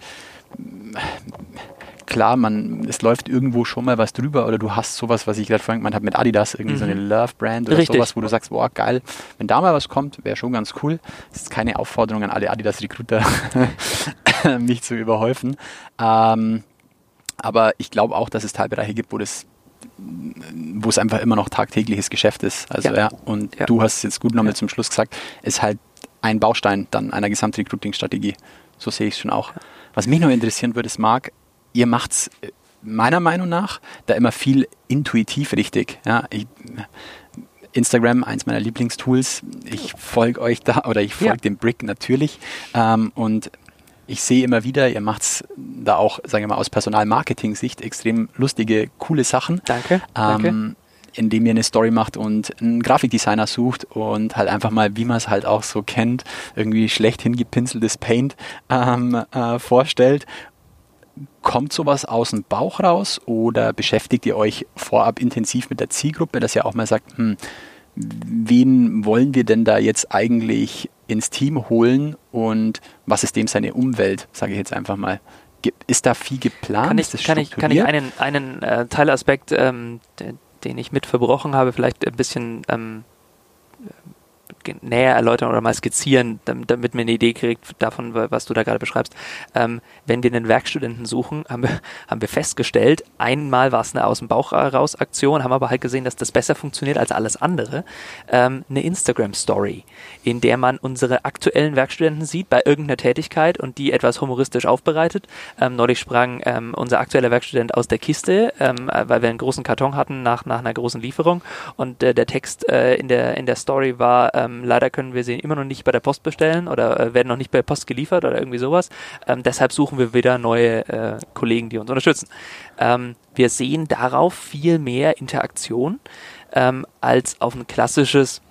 klar, man, es läuft irgendwo schon mal was drüber oder du hast sowas, was ich gerade vorhin gemeint habe mit Adidas, irgendwie mhm. so eine Love-Brand oder
Richtig.
Sowas, wo du sagst, boah, geil, wenn da mal was kommt, wäre schon ganz cool. Das ist keine Aufforderung an alle Adidas-Recruiter, mich zu überhäufen. Ähm, aber ich glaube auch, dass es Teilbereiche gibt, wo das wo es einfach immer noch tagtägliches Geschäft ist. Also ja, ja und ja. Du hast es jetzt gut nochmal ja. zum Schluss gesagt, ist halt ein Baustein dann einer Gesamtrecruiting-Strategie. So sehe ich es schon auch. Ja. Was mich noch interessieren würde, ist, Marc, ihr macht es meiner Meinung nach da immer viel intuitiv richtig. Ja, ich, Instagram, eins meiner Lieblingstools. Ich folge euch da oder ich folge ja. dem Brick natürlich. Ähm, und ich sehe immer wieder, ihr macht es da auch, sagen wir mal, aus Personalmarketing-Sicht extrem lustige, coole Sachen.
Danke,
ähm,
danke.
Indem ihr eine Story macht und einen Grafikdesigner sucht und halt einfach mal, wie man es halt auch so kennt, irgendwie schlecht hingepinseltes Paint ähm, äh, vorstellt. Kommt sowas aus dem Bauch raus oder beschäftigt ihr euch vorab intensiv mit der Zielgruppe, dass ihr auch mal sagt, hm, wen wollen wir denn da jetzt eigentlich ins Team holen und was ist dem seine Umwelt, sage ich jetzt einfach mal. Ist da viel geplant?
Kann ich, kann ich, kann ich einen, einen äh, Teilaspekt, ähm, de, den ich mit verbrochen habe, vielleicht ein bisschen ähm, näher erläutern oder mal skizzieren, damit, damit man eine Idee kriegt davon, was du da gerade beschreibst. Ähm, wenn wir einen Werkstudenten suchen, haben wir, haben wir festgestellt, einmal war es eine aus dem Bauch raus Aktion, haben aber halt gesehen, dass das besser funktioniert als alles andere. Ähm, eine Instagram-Story, in der man unsere aktuellen Werkstudenten sieht bei irgendeiner Tätigkeit und die etwas humoristisch aufbereitet. Ähm, neulich sprang ähm, unser aktueller Werkstudent aus der Kiste, ähm, weil wir einen großen Karton hatten nach, nach einer großen Lieferung und äh, der Text äh, in der, in der Story war, ähm, leider können wir sie immer noch nicht bei der Post bestellen oder äh, werden noch nicht bei der Post geliefert oder irgendwie sowas. Ähm, deshalb suchen wir wieder neue äh, Kollegen, die uns unterstützen. Ähm, wir sehen darauf viel mehr Interaktion ähm, als auf ein klassisches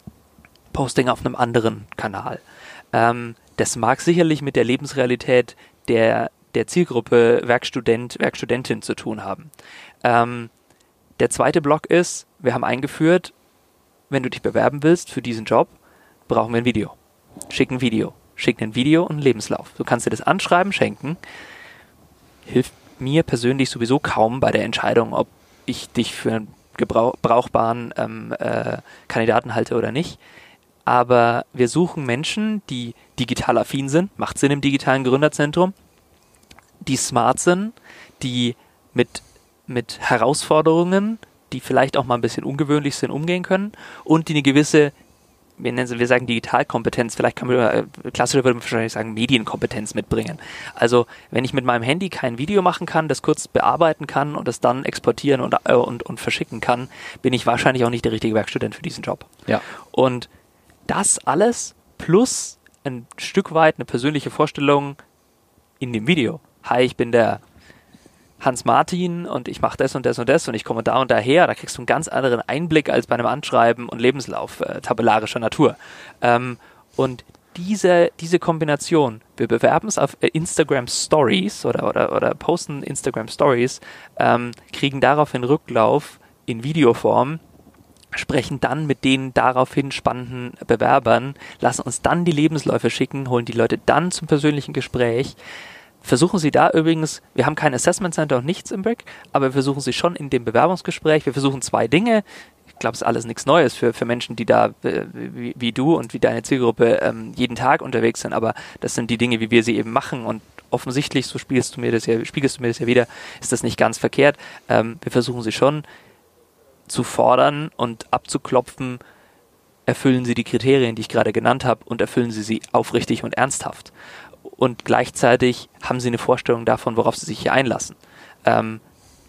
Posting auf einem anderen Kanal. Ähm, das mag sicherlich mit der Lebensrealität der, der Zielgruppe Werkstudent, Werkstudentin zu tun haben. Ähm, der zweite Block ist, wir haben eingeführt, wenn du dich bewerben willst für diesen Job, brauchen wir ein Video. Schick ein Video. Schick ein Video und einen Lebenslauf. Du kannst dir das Anschreiben schenken. Hilft mir persönlich sowieso kaum bei der Entscheidung, ob ich dich für einen gebrauchbaren ähm, äh, Kandidaten halte oder nicht. Aber wir suchen Menschen, die digital affin sind, macht Sinn im digitalen Gründerzentrum, die smart sind, die mit, mit Herausforderungen, die vielleicht auch mal ein bisschen ungewöhnlich sind, umgehen können und die eine gewisse, wir nennen sie, wir sagen Digitalkompetenz, vielleicht kann man, äh, klassischer würde man wahrscheinlich sagen, Medienkompetenz mitbringen. Also, wenn ich mit meinem Handy kein Video machen kann, das kurz bearbeiten kann und das dann exportieren und, äh, und, und verschicken kann, bin ich wahrscheinlich auch nicht der richtige Werkstudent für diesen Job.
Ja.
Und das alles plus ein Stück weit eine persönliche Vorstellung in dem Video. Hi, ich bin der Hans Martin und ich mache das und das und das und ich komme da und daher, da kriegst du einen ganz anderen Einblick als bei einem Anschreiben und Lebenslauf äh, tabellarischer Natur. Ähm, und diese, diese Kombination, wir bewerben es auf äh, Instagram Stories oder, oder, oder posten Instagram Stories, ähm, kriegen daraufhin Rücklauf in Videoform, sprechen dann mit den daraufhin spannenden Bewerbern, lassen uns dann die Lebensläufe schicken, holen die Leute dann zum persönlichen Gespräch, versuchen Sie da übrigens, wir haben kein Assessment Center und nichts im Brick, aber wir versuchen Sie schon in dem Bewerbungsgespräch, wir versuchen zwei Dinge. Ich glaube, es ist alles nichts Neues für, für Menschen, die da äh, wie, wie du und wie deine Zielgruppe ähm, jeden Tag unterwegs sind, aber das sind die Dinge, wie wir sie eben machen und offensichtlich, so spiegelst du mir das ja, spiegelst du mir das ja wieder, ist das nicht ganz verkehrt. Ähm, wir versuchen sie schon zu fordern und abzuklopfen, erfüllen sie die Kriterien, die ich gerade genannt habe und erfüllen sie sie aufrichtig und ernsthaft. Und gleichzeitig haben sie eine Vorstellung davon, worauf sie sich hier einlassen. Ähm,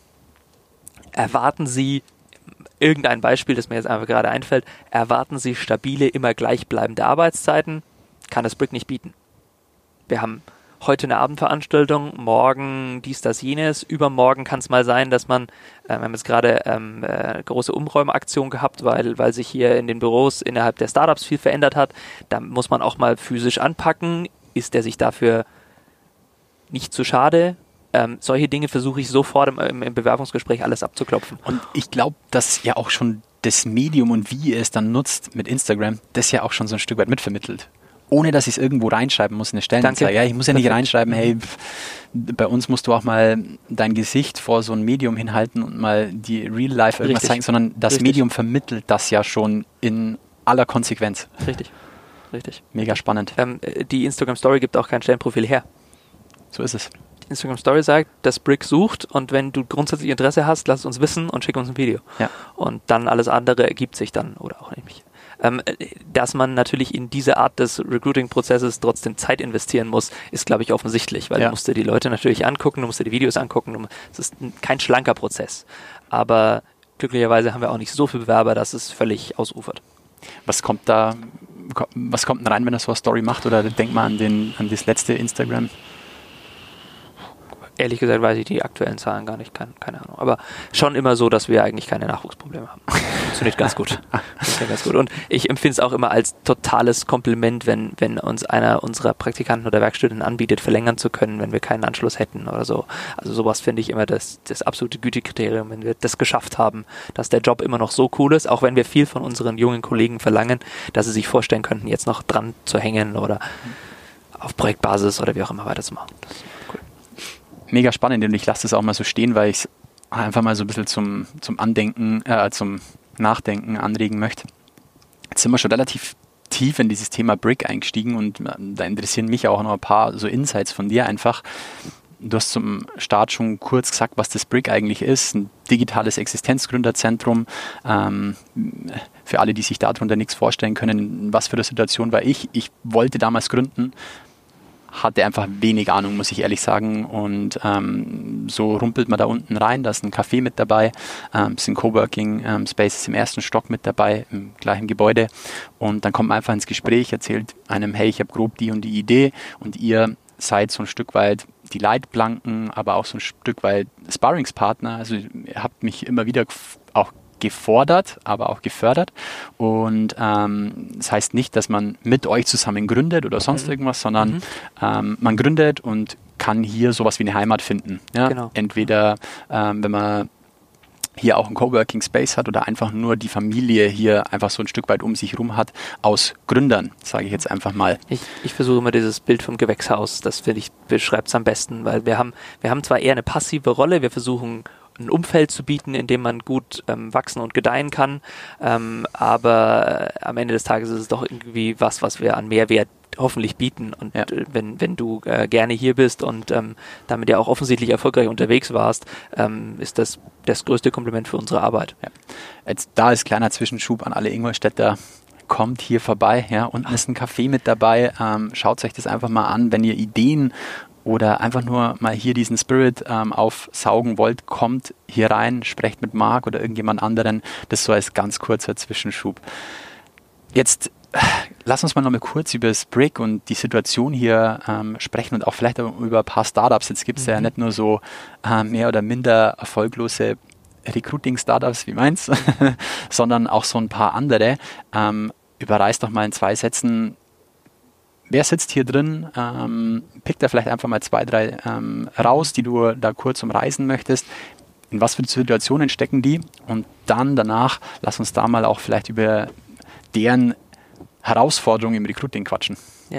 erwarten sie irgendein Beispiel, das mir jetzt einfach gerade einfällt, erwarten Sie stabile, immer gleichbleibende Arbeitszeiten, kann das Brick nicht bieten. Wir haben heute eine Abendveranstaltung, morgen dies, das, jenes, übermorgen kann es mal sein, dass man, äh, wir haben jetzt gerade ähm, äh, große Umräumaktion gehabt, weil, weil sich hier in den Büros innerhalb der Startups viel verändert hat, da muss man auch mal physisch anpacken, ist der sich dafür nicht zu schade? Ähm, solche Dinge versuche ich sofort im, im, im Bewerbungsgespräch alles abzuklopfen.
Und ich glaube, dass ja auch schon das Medium und wie ihr es dann nutzt mit Instagram, das ja auch schon so ein Stück weit mitvermittelt. Ohne, dass ich es irgendwo reinschreiben muss, eine Stellenanzeige. Ja, ich muss ja nicht reinschreiben, hey, pff, bei uns musst du auch mal dein Gesicht vor so ein Medium hinhalten und mal die Real Life irgendwas
Richtig.
zeigen, sondern das
Richtig.
Medium vermittelt das ja schon in aller Konsequenz.
Richtig, richtig.
Mega spannend.
Ähm, die Instagram Story gibt auch kein Stellenprofil her.
So ist es.
Instagram Story sagt, dass Brick sucht und wenn du grundsätzlich Interesse hast, lass es uns wissen und schick uns ein Video.
Ja.
Und dann alles andere ergibt sich dann oder auch nicht. Ähm, dass man natürlich in diese Art des Recruiting-Prozesses trotzdem Zeit investieren muss, ist, glaube ich, offensichtlich, weil
Ja.
du musst dir die Leute natürlich angucken, du musst dir die Videos angucken. Es ist ein, kein schlanker Prozess. Aber glücklicherweise haben wir auch nicht so viele Bewerber, dass es völlig ausufert.
Was kommt da, was kommt denn rein, wenn er so eine Story macht? Oder denk mal an, den, an das letzte Instagram.
Ehrlich gesagt weiß ich die aktuellen Zahlen gar nicht, keine, keine Ahnung. Aber schon immer so, dass wir eigentlich keine Nachwuchsprobleme haben. Funktioniert ganz gut. Funktioniert ganz gut. Und ich empfinde es auch immer als totales Kompliment, wenn, wenn uns einer unserer Praktikanten oder Werkstudenten anbietet, verlängern zu können, wenn wir keinen Anschluss hätten oder so. Also sowas finde ich immer das, das absolute Gütekriterium, wenn wir das geschafft haben, dass der Job immer noch so cool ist, auch wenn wir viel von unseren jungen Kollegen verlangen, dass sie sich vorstellen könnten, jetzt noch dran zu hängen oder auf Projektbasis oder wie auch immer weiterzumachen. Das ist cool.
Mega spannend und ich lasse das auch mal so stehen, weil ich es einfach mal so ein bisschen zum, zum Andenken, äh, zum Nachdenken anregen möchte. Jetzt sind wir schon relativ tief in dieses Thema Brick eingestiegen und äh, da interessieren mich auch noch ein paar so Insights von dir einfach. Du hast zum Start schon kurz gesagt, was das Brick eigentlich ist, ein digitales Existenzgründerzentrum. Ähm, für alle, die sich darunter nichts vorstellen können, was für eine Situation war ich. Ich wollte damals gründen, hatte einfach wenig Ahnung, muss ich ehrlich sagen. Und ähm, so rumpelt man da unten rein. Da ist ein Café mit dabei, ähm, es sind Coworking ähm, Spaces im ersten Stock mit dabei, im gleichen Gebäude. Und dann kommt man einfach ins Gespräch, erzählt einem, hey, ich habe grob die und die Idee und ihr seid so ein Stück weit die Leitplanken, aber auch so ein Stück weit Sparringspartner. Also ihr habt mich immer wieder auch gefordert, aber auch gefördert. Und ähm, das heißt nicht, dass man mit euch zusammen gründet oder sonst mhm. irgendwas, sondern mhm. ähm, man gründet und kann hier sowas wie eine Heimat finden. Ja?
Genau.
Entweder, ähm, wenn man hier auch einen Coworking Space hat oder einfach nur die Familie hier einfach so ein Stück weit um sich herum hat, aus Gründern, sage ich jetzt einfach mal.
Ich, ich versuche immer dieses Bild vom Gewächshaus, das finde ich, beschreibt es am besten, weil wir haben, wir haben zwar eher eine passive Rolle, wir versuchen ein Umfeld zu bieten, in dem man gut ähm, wachsen und gedeihen kann, ähm, aber äh, am Ende des Tages ist es doch irgendwie was, was wir an Mehrwert hoffentlich bieten und ja. äh, wenn, wenn du äh, gerne hier bist und ähm, damit ja auch offensichtlich erfolgreich unterwegs warst, ähm, ist das das größte Kompliment für unsere Arbeit.
Ja. Jetzt da ist kleiner Zwischenschub an alle Ingolstädter. Kommt hier vorbei, ja, unten ist ein Café mit dabei, ähm, schaut euch das einfach mal an, wenn ihr Ideen oder einfach nur mal hier diesen Spirit ähm, aufsaugen wollt, kommt hier rein, sprecht mit Marc oder irgendjemand anderen. Das so als ganz kurzer Zwischenschub. Jetzt äh, lass uns mal noch mal kurz über das Brick und die Situation hier ähm, sprechen und auch vielleicht auch über ein paar Startups. Jetzt gibt es mhm. ja nicht nur so äh, mehr oder minder erfolglose Recruiting-Startups wie meins, sondern auch so ein paar andere. Ähm, überreiß doch mal in zwei Sätzen, wer sitzt hier drin? Ähm, pick da vielleicht einfach mal zwei, drei ähm, raus, die du da kurz umreißen möchtest. In was für Situationen stecken die? Und dann danach lass uns da mal auch vielleicht über deren Herausforderungen im Recruiting quatschen.
Ja,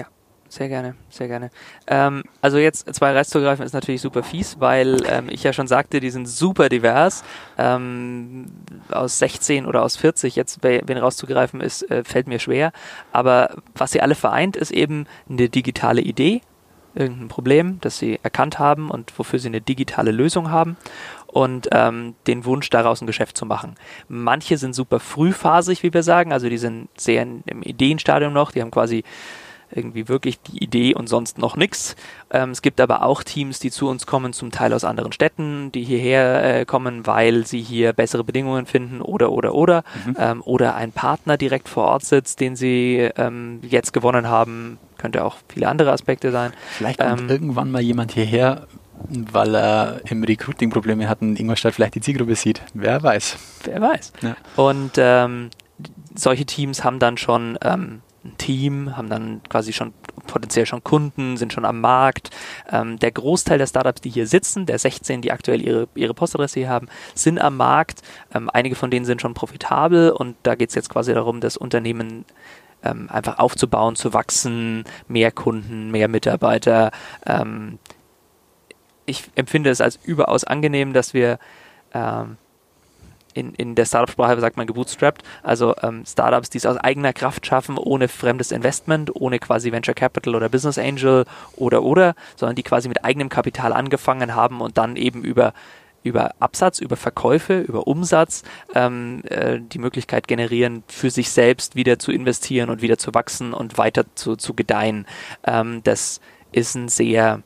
Sehr gerne, sehr gerne. Ähm, also jetzt zwei rauszugreifen ist natürlich super fies, weil ähm, ich ja schon sagte, die sind super divers. Ähm, aus sechzehn oder aus vierzig jetzt wen rauszugreifen ist, äh, fällt mir schwer. Aber was sie alle vereint, ist eben eine digitale Idee, irgendein Problem, das sie erkannt haben und wofür sie eine digitale Lösung haben. Und ähm, den Wunsch, daraus ein Geschäft zu machen. Manche sind super frühphasig, wie wir sagen, also die sind sehr im Ideenstadium noch, die haben quasi irgendwie wirklich die Idee und sonst noch nichts. Ähm, es gibt aber auch Teams, die zu uns kommen, zum Teil aus anderen Städten, die hierher äh, kommen, weil sie hier bessere Bedingungen finden oder, oder, oder. Mhm. Ähm, oder ein Partner direkt vor Ort sitzt, den sie ähm, jetzt gewonnen haben. Könnte auch viele andere Aspekte sein.
Vielleicht kommt ähm, irgendwann mal jemand hierher, weil er im Recruiting Probleme hat und Ingolstadt vielleicht die Zielgruppe sieht. Wer weiß.
Wer weiß. Ja. Und ähm, solche Teams haben dann schon ähm, ein Team, haben dann quasi schon potenziell schon Kunden, sind schon am Markt. Ähm, der Großteil der Startups, die hier sitzen, der sechzehn, die aktuell ihre, ihre Postadresse hier haben, sind am Markt. Ähm, einige von denen sind schon profitabel und da geht es jetzt quasi darum, das Unternehmen ähm, einfach aufzubauen, zu wachsen, mehr Kunden, mehr Mitarbeiter. Ähm, ich empfinde es als überaus angenehm, dass wir ähm, In, in der Startup-Sprache sagt man gebootstrapped, also ähm, Startups, die es aus eigener Kraft schaffen, ohne fremdes Investment, ohne quasi Venture Capital oder Business Angel oder oder, sondern die quasi mit eigenem Kapital angefangen haben und dann eben über, über Absatz, über Verkäufe, über Umsatz ähm, äh, die Möglichkeit generieren, für sich selbst wieder zu investieren und wieder zu wachsen und weiter zu, zu gedeihen. Ähm, das ist ein sehr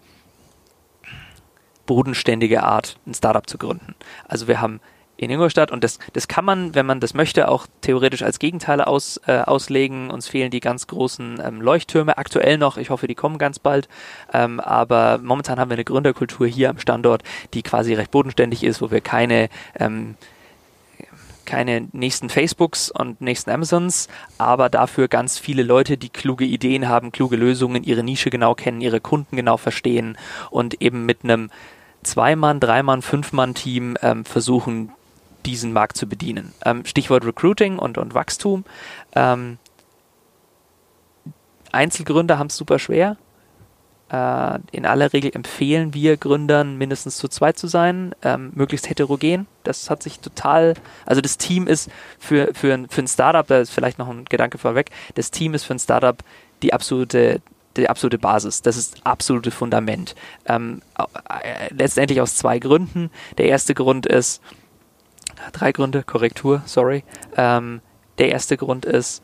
bodenständige Art, ein Startup zu gründen. Also wir haben in Ingolstadt, und das, das kann man, wenn man das möchte, auch theoretisch als Gegenteile aus, äh, auslegen. Uns fehlen die ganz großen ähm, Leuchttürme, aktuell noch, ich hoffe, die kommen ganz bald, ähm, aber momentan haben wir eine Gründerkultur hier am Standort, die quasi recht bodenständig ist, wo wir keine ähm, keine nächsten Facebooks und nächsten Amazons, aber dafür ganz viele Leute, die kluge Ideen haben, kluge Lösungen, ihre Nische genau kennen, ihre Kunden genau verstehen und eben mit einem Zwei-Mann-, Drei-Mann-, Fünf-Mann-Team ähm, versuchen, diesen Markt zu bedienen. Ähm, Stichwort Recruiting und, und Wachstum. Ähm, Einzelgründer haben es super schwer. Äh, in aller Regel empfehlen wir Gründern, mindestens zu zweit zu sein, ähm, möglichst heterogen. Das hat sich total, also das Team ist für, für, ein, für ein Startup, da ist vielleicht noch ein Gedanke vorweg, das Team ist für ein Startup die absolute die absolute Basis, das ist das absolute Fundament. Ähm, äh, letztendlich aus zwei Gründen. Der erste Grund ist, drei Gründe, Korrektur, sorry. Ähm, der erste Grund ist,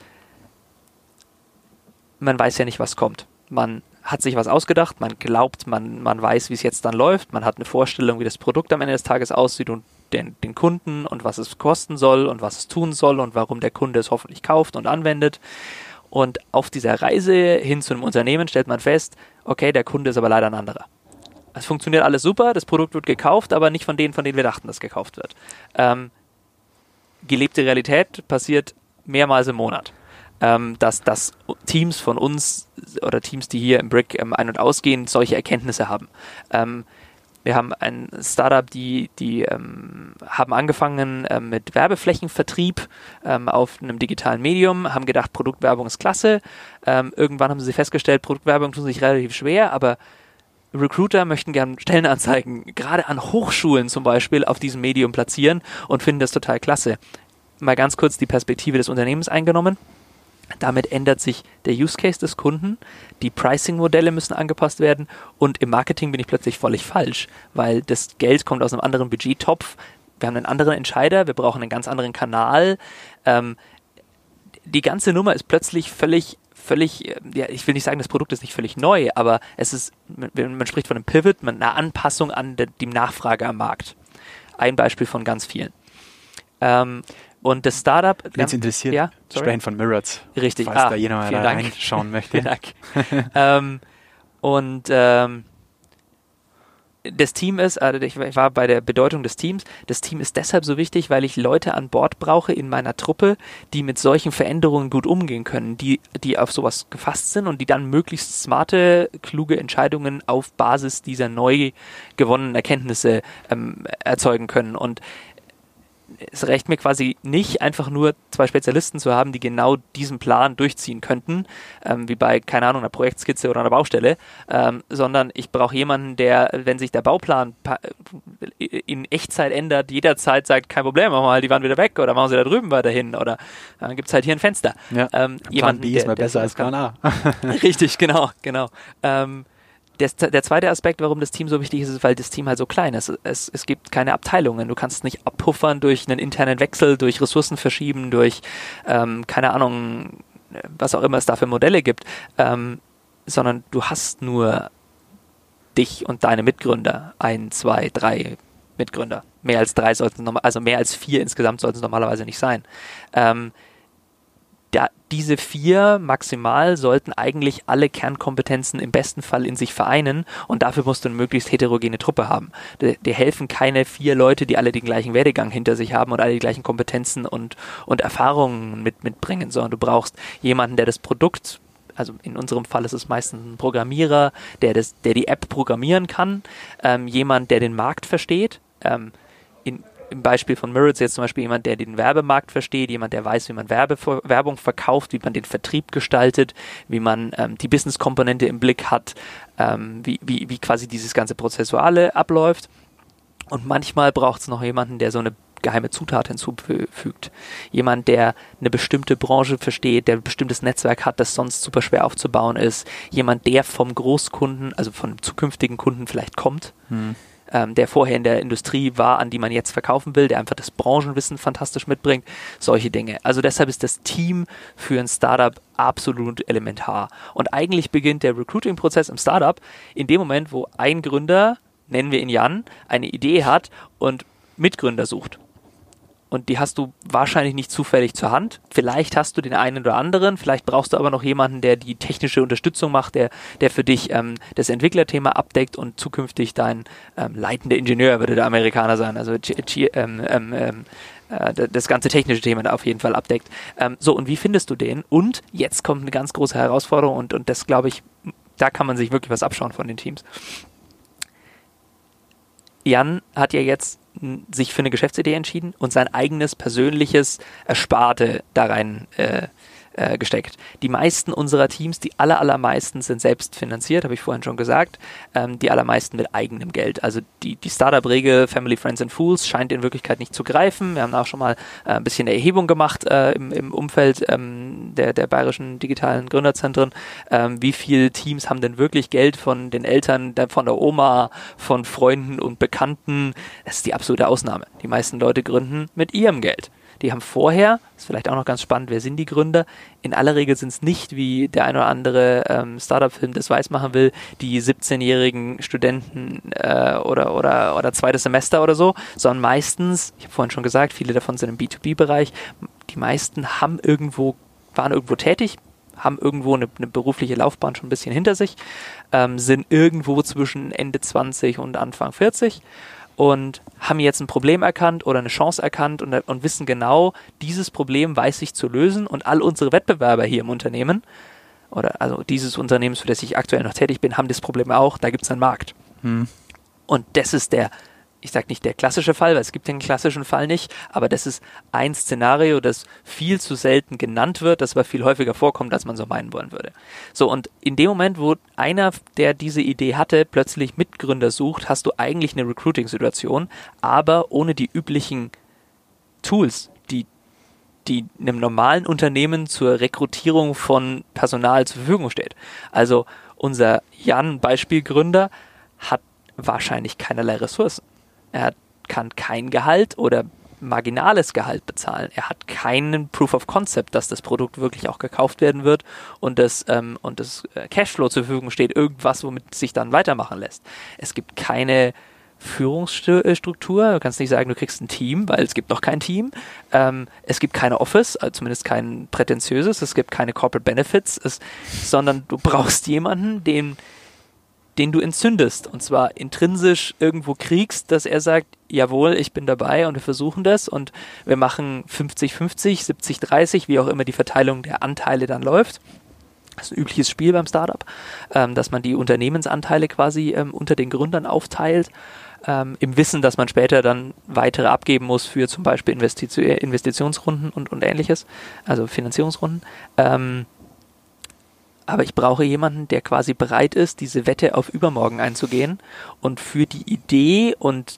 man weiß ja nicht, was kommt. Man hat sich was ausgedacht, man glaubt, man, man weiß, wie es jetzt dann läuft, man hat eine Vorstellung, wie das Produkt am Ende des Tages aussieht und den, den Kunden und was es kosten soll und was es tun soll und warum der Kunde es hoffentlich kauft und anwendet. Und auf dieser Reise hin zu einem Unternehmen stellt man fest, okay, der Kunde ist aber leider ein anderer. Es funktioniert alles super, das Produkt wird gekauft, aber nicht von denen, von denen wir dachten, dass gekauft wird. Ähm, gelebte Realität passiert mehrmals im Monat. Ähm, dass, dass Teams von uns oder Teams, die hier im Brick ähm, ein- und ausgehen, solche Erkenntnisse haben. Ähm, Wir haben ein Startup, die, die ähm, haben angefangen ähm, mit Werbeflächenvertrieb ähm, auf einem digitalen Medium, haben gedacht, Produktwerbung ist klasse. Ähm, irgendwann haben sie festgestellt, Produktwerbung tun sich relativ schwer, aber Recruiter möchten gerne Stellenanzeigen, gerade an Hochschulen zum Beispiel, auf diesem Medium platzieren und finden das total klasse. Mal ganz kurz die Perspektive des Unternehmens eingenommen. Damit ändert sich der Use Case des Kunden, die Pricing-Modelle müssen angepasst werden und im Marketing bin ich plötzlich völlig falsch, weil das Geld kommt aus einem anderen Budgettopf, wir haben einen anderen Entscheider, wir brauchen einen ganz anderen Kanal. Ähm, die ganze Nummer ist plötzlich völlig, völlig, ja, ich will nicht sagen, das Produkt ist nicht völlig neu, aber es ist, man, man spricht von einem Pivot, einer Anpassung an der, die Nachfrage am Markt. Ein Beispiel von ganz vielen. Ähm, Und das Startup...
Wenn es interessiert,
ja,
sprechen von Mirrors.
Richtig.
Falls
ah,
da jemand mal reinschauen möchte.
Vielen Dank. ähm, und ähm, das Team ist, also ich war bei der Bedeutung des Teams, das Team ist deshalb so wichtig, weil ich Leute an Bord brauche in meiner Truppe, die mit solchen Veränderungen gut umgehen können, die, die auf sowas gefasst sind und die dann möglichst smarte, kluge Entscheidungen auf Basis dieser neu gewonnenen Erkenntnisse ähm, erzeugen können. Und es reicht mir quasi nicht, einfach nur zwei Spezialisten zu haben, die genau diesen Plan durchziehen könnten, ähm, wie bei, keine Ahnung, einer Projektskizze oder einer Baustelle, ähm, sondern ich brauche jemanden, der, wenn sich der Bauplan pa- in Echtzeit ändert, jederzeit sagt, kein Problem, machen wir halt die Wand wieder weg oder machen sie da drüben weiterhin oder dann äh, gibt es halt hier ein Fenster.
Ja.
Ähm,
Plan
jemanden,
B ist
der,
mal
der
besser als Plan A.
Richtig, genau, genau. Ähm, Der, der zweite Aspekt, warum das Team so wichtig ist, ist, weil das Team halt so klein ist. Es, es gibt keine Abteilungen. Du kannst nicht abpuffern durch einen internen Wechsel, durch Ressourcen verschieben, durch, ähm, keine Ahnung, was auch immer es da für Modelle gibt, ähm, sondern du hast nur dich und deine Mitgründer. Ein, zwei, drei Mitgründer. Mehr als drei sollten es, also mehr als vier insgesamt sollten es normalerweise nicht sein. Ähm, Da, diese vier maximal sollten eigentlich alle Kernkompetenzen im besten Fall in sich vereinen und dafür musst du eine möglichst heterogene Truppe haben. Dir, dir helfen keine vier Leute, die alle den gleichen Werdegang hinter sich haben und alle die gleichen Kompetenzen und, und Erfahrungen mit, mitbringen, sondern du brauchst jemanden, der das Produkt, also in unserem Fall ist es meistens ein Programmierer, der, das, der die App programmieren kann, ähm, jemand, der den Markt versteht, ähm, in im Beispiel von Mirrors jetzt zum Beispiel jemand, der den Werbemarkt versteht, jemand, der weiß, wie man Werbe, Werbung verkauft, wie man den Vertrieb gestaltet, wie man ähm, die Business-Komponente im Blick hat, ähm, wie, wie, wie quasi dieses ganze Prozessuale abläuft. Und manchmal braucht es noch jemanden, der so eine geheime Zutat hinzufügt. Jemand, der eine bestimmte Branche versteht, der ein bestimmtes Netzwerk hat, das sonst super schwer aufzubauen ist. Jemand, der vom Großkunden, also von zukünftigen Kunden vielleicht kommt. Hm. Ähm, der vorher in der Industrie war, an die man jetzt verkaufen will, der einfach das Branchenwissen fantastisch mitbringt, solche Dinge. Also deshalb ist das Team für ein Startup absolut elementar. Und eigentlich beginnt der Recruiting-Prozess im Startup in dem Moment, wo ein Gründer, nennen wir ihn Jan, eine Idee hat und Mitgründer sucht. Und die hast du wahrscheinlich nicht zufällig zur Hand. Vielleicht hast du den einen oder anderen, vielleicht brauchst du aber noch jemanden, der die technische Unterstützung macht, der, der für dich ähm, das Entwicklerthema abdeckt und zukünftig dein ähm, leitender Ingenieur, würde der Amerikaner sein, also ähm, ähm, ähm, äh, das ganze technische Thema da auf jeden Fall abdeckt. Ähm, so, und wie findest du den? Und jetzt kommt eine ganz große Herausforderung und, und das, glaube ich, da kann man sich wirklich was abschauen von den Teams. Jan hat ja jetzt sich für eine Geschäftsidee entschieden und sein eigenes persönliches Ersparte da rein äh, äh, gesteckt. Die meisten unserer Teams, die aller, allermeisten sind selbst finanziert, habe ich vorhin schon gesagt, ähm, die allermeisten mit eigenem Geld. Also die, die Startup-Regel Family, Friends and Fools scheint in Wirklichkeit nicht zu greifen. Wir haben auch schon mal äh, ein bisschen eine Erhebung gemacht äh, im, im Umfeld ähm, der, der bayerischen digitalen Gründerzentren. Ähm, wie viele Teams haben denn wirklich Geld von den Eltern, von der Oma, von Freunden und Bekannten? Das ist die absolute Ausnahme. Die meisten Leute gründen mit ihrem Geld. Die haben vorher, ist vielleicht auch noch ganz spannend, wer sind die Gründer? In aller Regel sind es nicht, wie der ein oder andere ähm, Startup-Film das weiß machen will, die siebzehnjährigen Studenten äh, oder, oder, oder zweites Semester oder so, sondern meistens, ich habe vorhin schon gesagt, viele davon sind im B zwei B-Bereich, die meisten haben irgendwo, waren irgendwo tätig, haben irgendwo eine, eine berufliche Laufbahn schon ein bisschen hinter sich, ähm, sind irgendwo zwischen Ende zwanzig und Anfang vierzig und haben jetzt ein Problem erkannt oder eine Chance erkannt und, und wissen genau, dieses Problem weiß ich zu lösen und all unsere Wettbewerber hier im Unternehmen oder also dieses Unternehmens, für das ich aktuell noch tätig bin, haben das Problem auch, da gibt es einen Markt. Hm. Und das ist der, ich sage nicht der klassische Fall, weil es gibt den klassischen Fall nicht, aber das ist ein Szenario, das viel zu selten genannt wird, das aber viel häufiger vorkommt, als man so meinen wollen würde. So, und in dem Moment, wo einer, der diese Idee hatte, plötzlich Mitgründer sucht, hast du eigentlich eine Recruiting-Situation, aber ohne die üblichen Tools, die, die einem normalen Unternehmen zur Rekrutierung von Personal zur Verfügung steht. Also unser Jan, Beispielgründer, hat wahrscheinlich keinerlei Ressourcen. Er kann kein Gehalt oder marginales Gehalt bezahlen. Er hat keinen Proof of Concept, dass das Produkt wirklich auch gekauft werden wird und das, ähm, und das Cashflow zur Verfügung steht, irgendwas, womit sich dann weitermachen lässt. Es gibt keine Führungsstruktur. Du kannst nicht sagen, du kriegst ein Team, weil es gibt noch kein Team. Ähm, es gibt keine Office, also zumindest kein prätentiöses. Es gibt keine Corporate Benefits, es, sondern du brauchst jemanden, den den du entzündest und zwar intrinsisch irgendwo kriegst, dass er sagt, jawohl, ich bin dabei und wir versuchen das und wir machen fünfzig fünfzig, siebzig dreißig, wie auch immer die Verteilung der Anteile dann läuft. Das ist ein übliches Spiel beim Startup, ähm, dass man die Unternehmensanteile quasi ähm, unter den Gründern aufteilt. ähm, im Wissen, dass man später dann weitere abgeben muss für zum Beispiel Investition, Investitionsrunden und, und ähnliches, also Finanzierungsrunden. Ähm, aber ich brauche jemanden, der quasi bereit ist, diese Wette auf übermorgen einzugehen und für die Idee und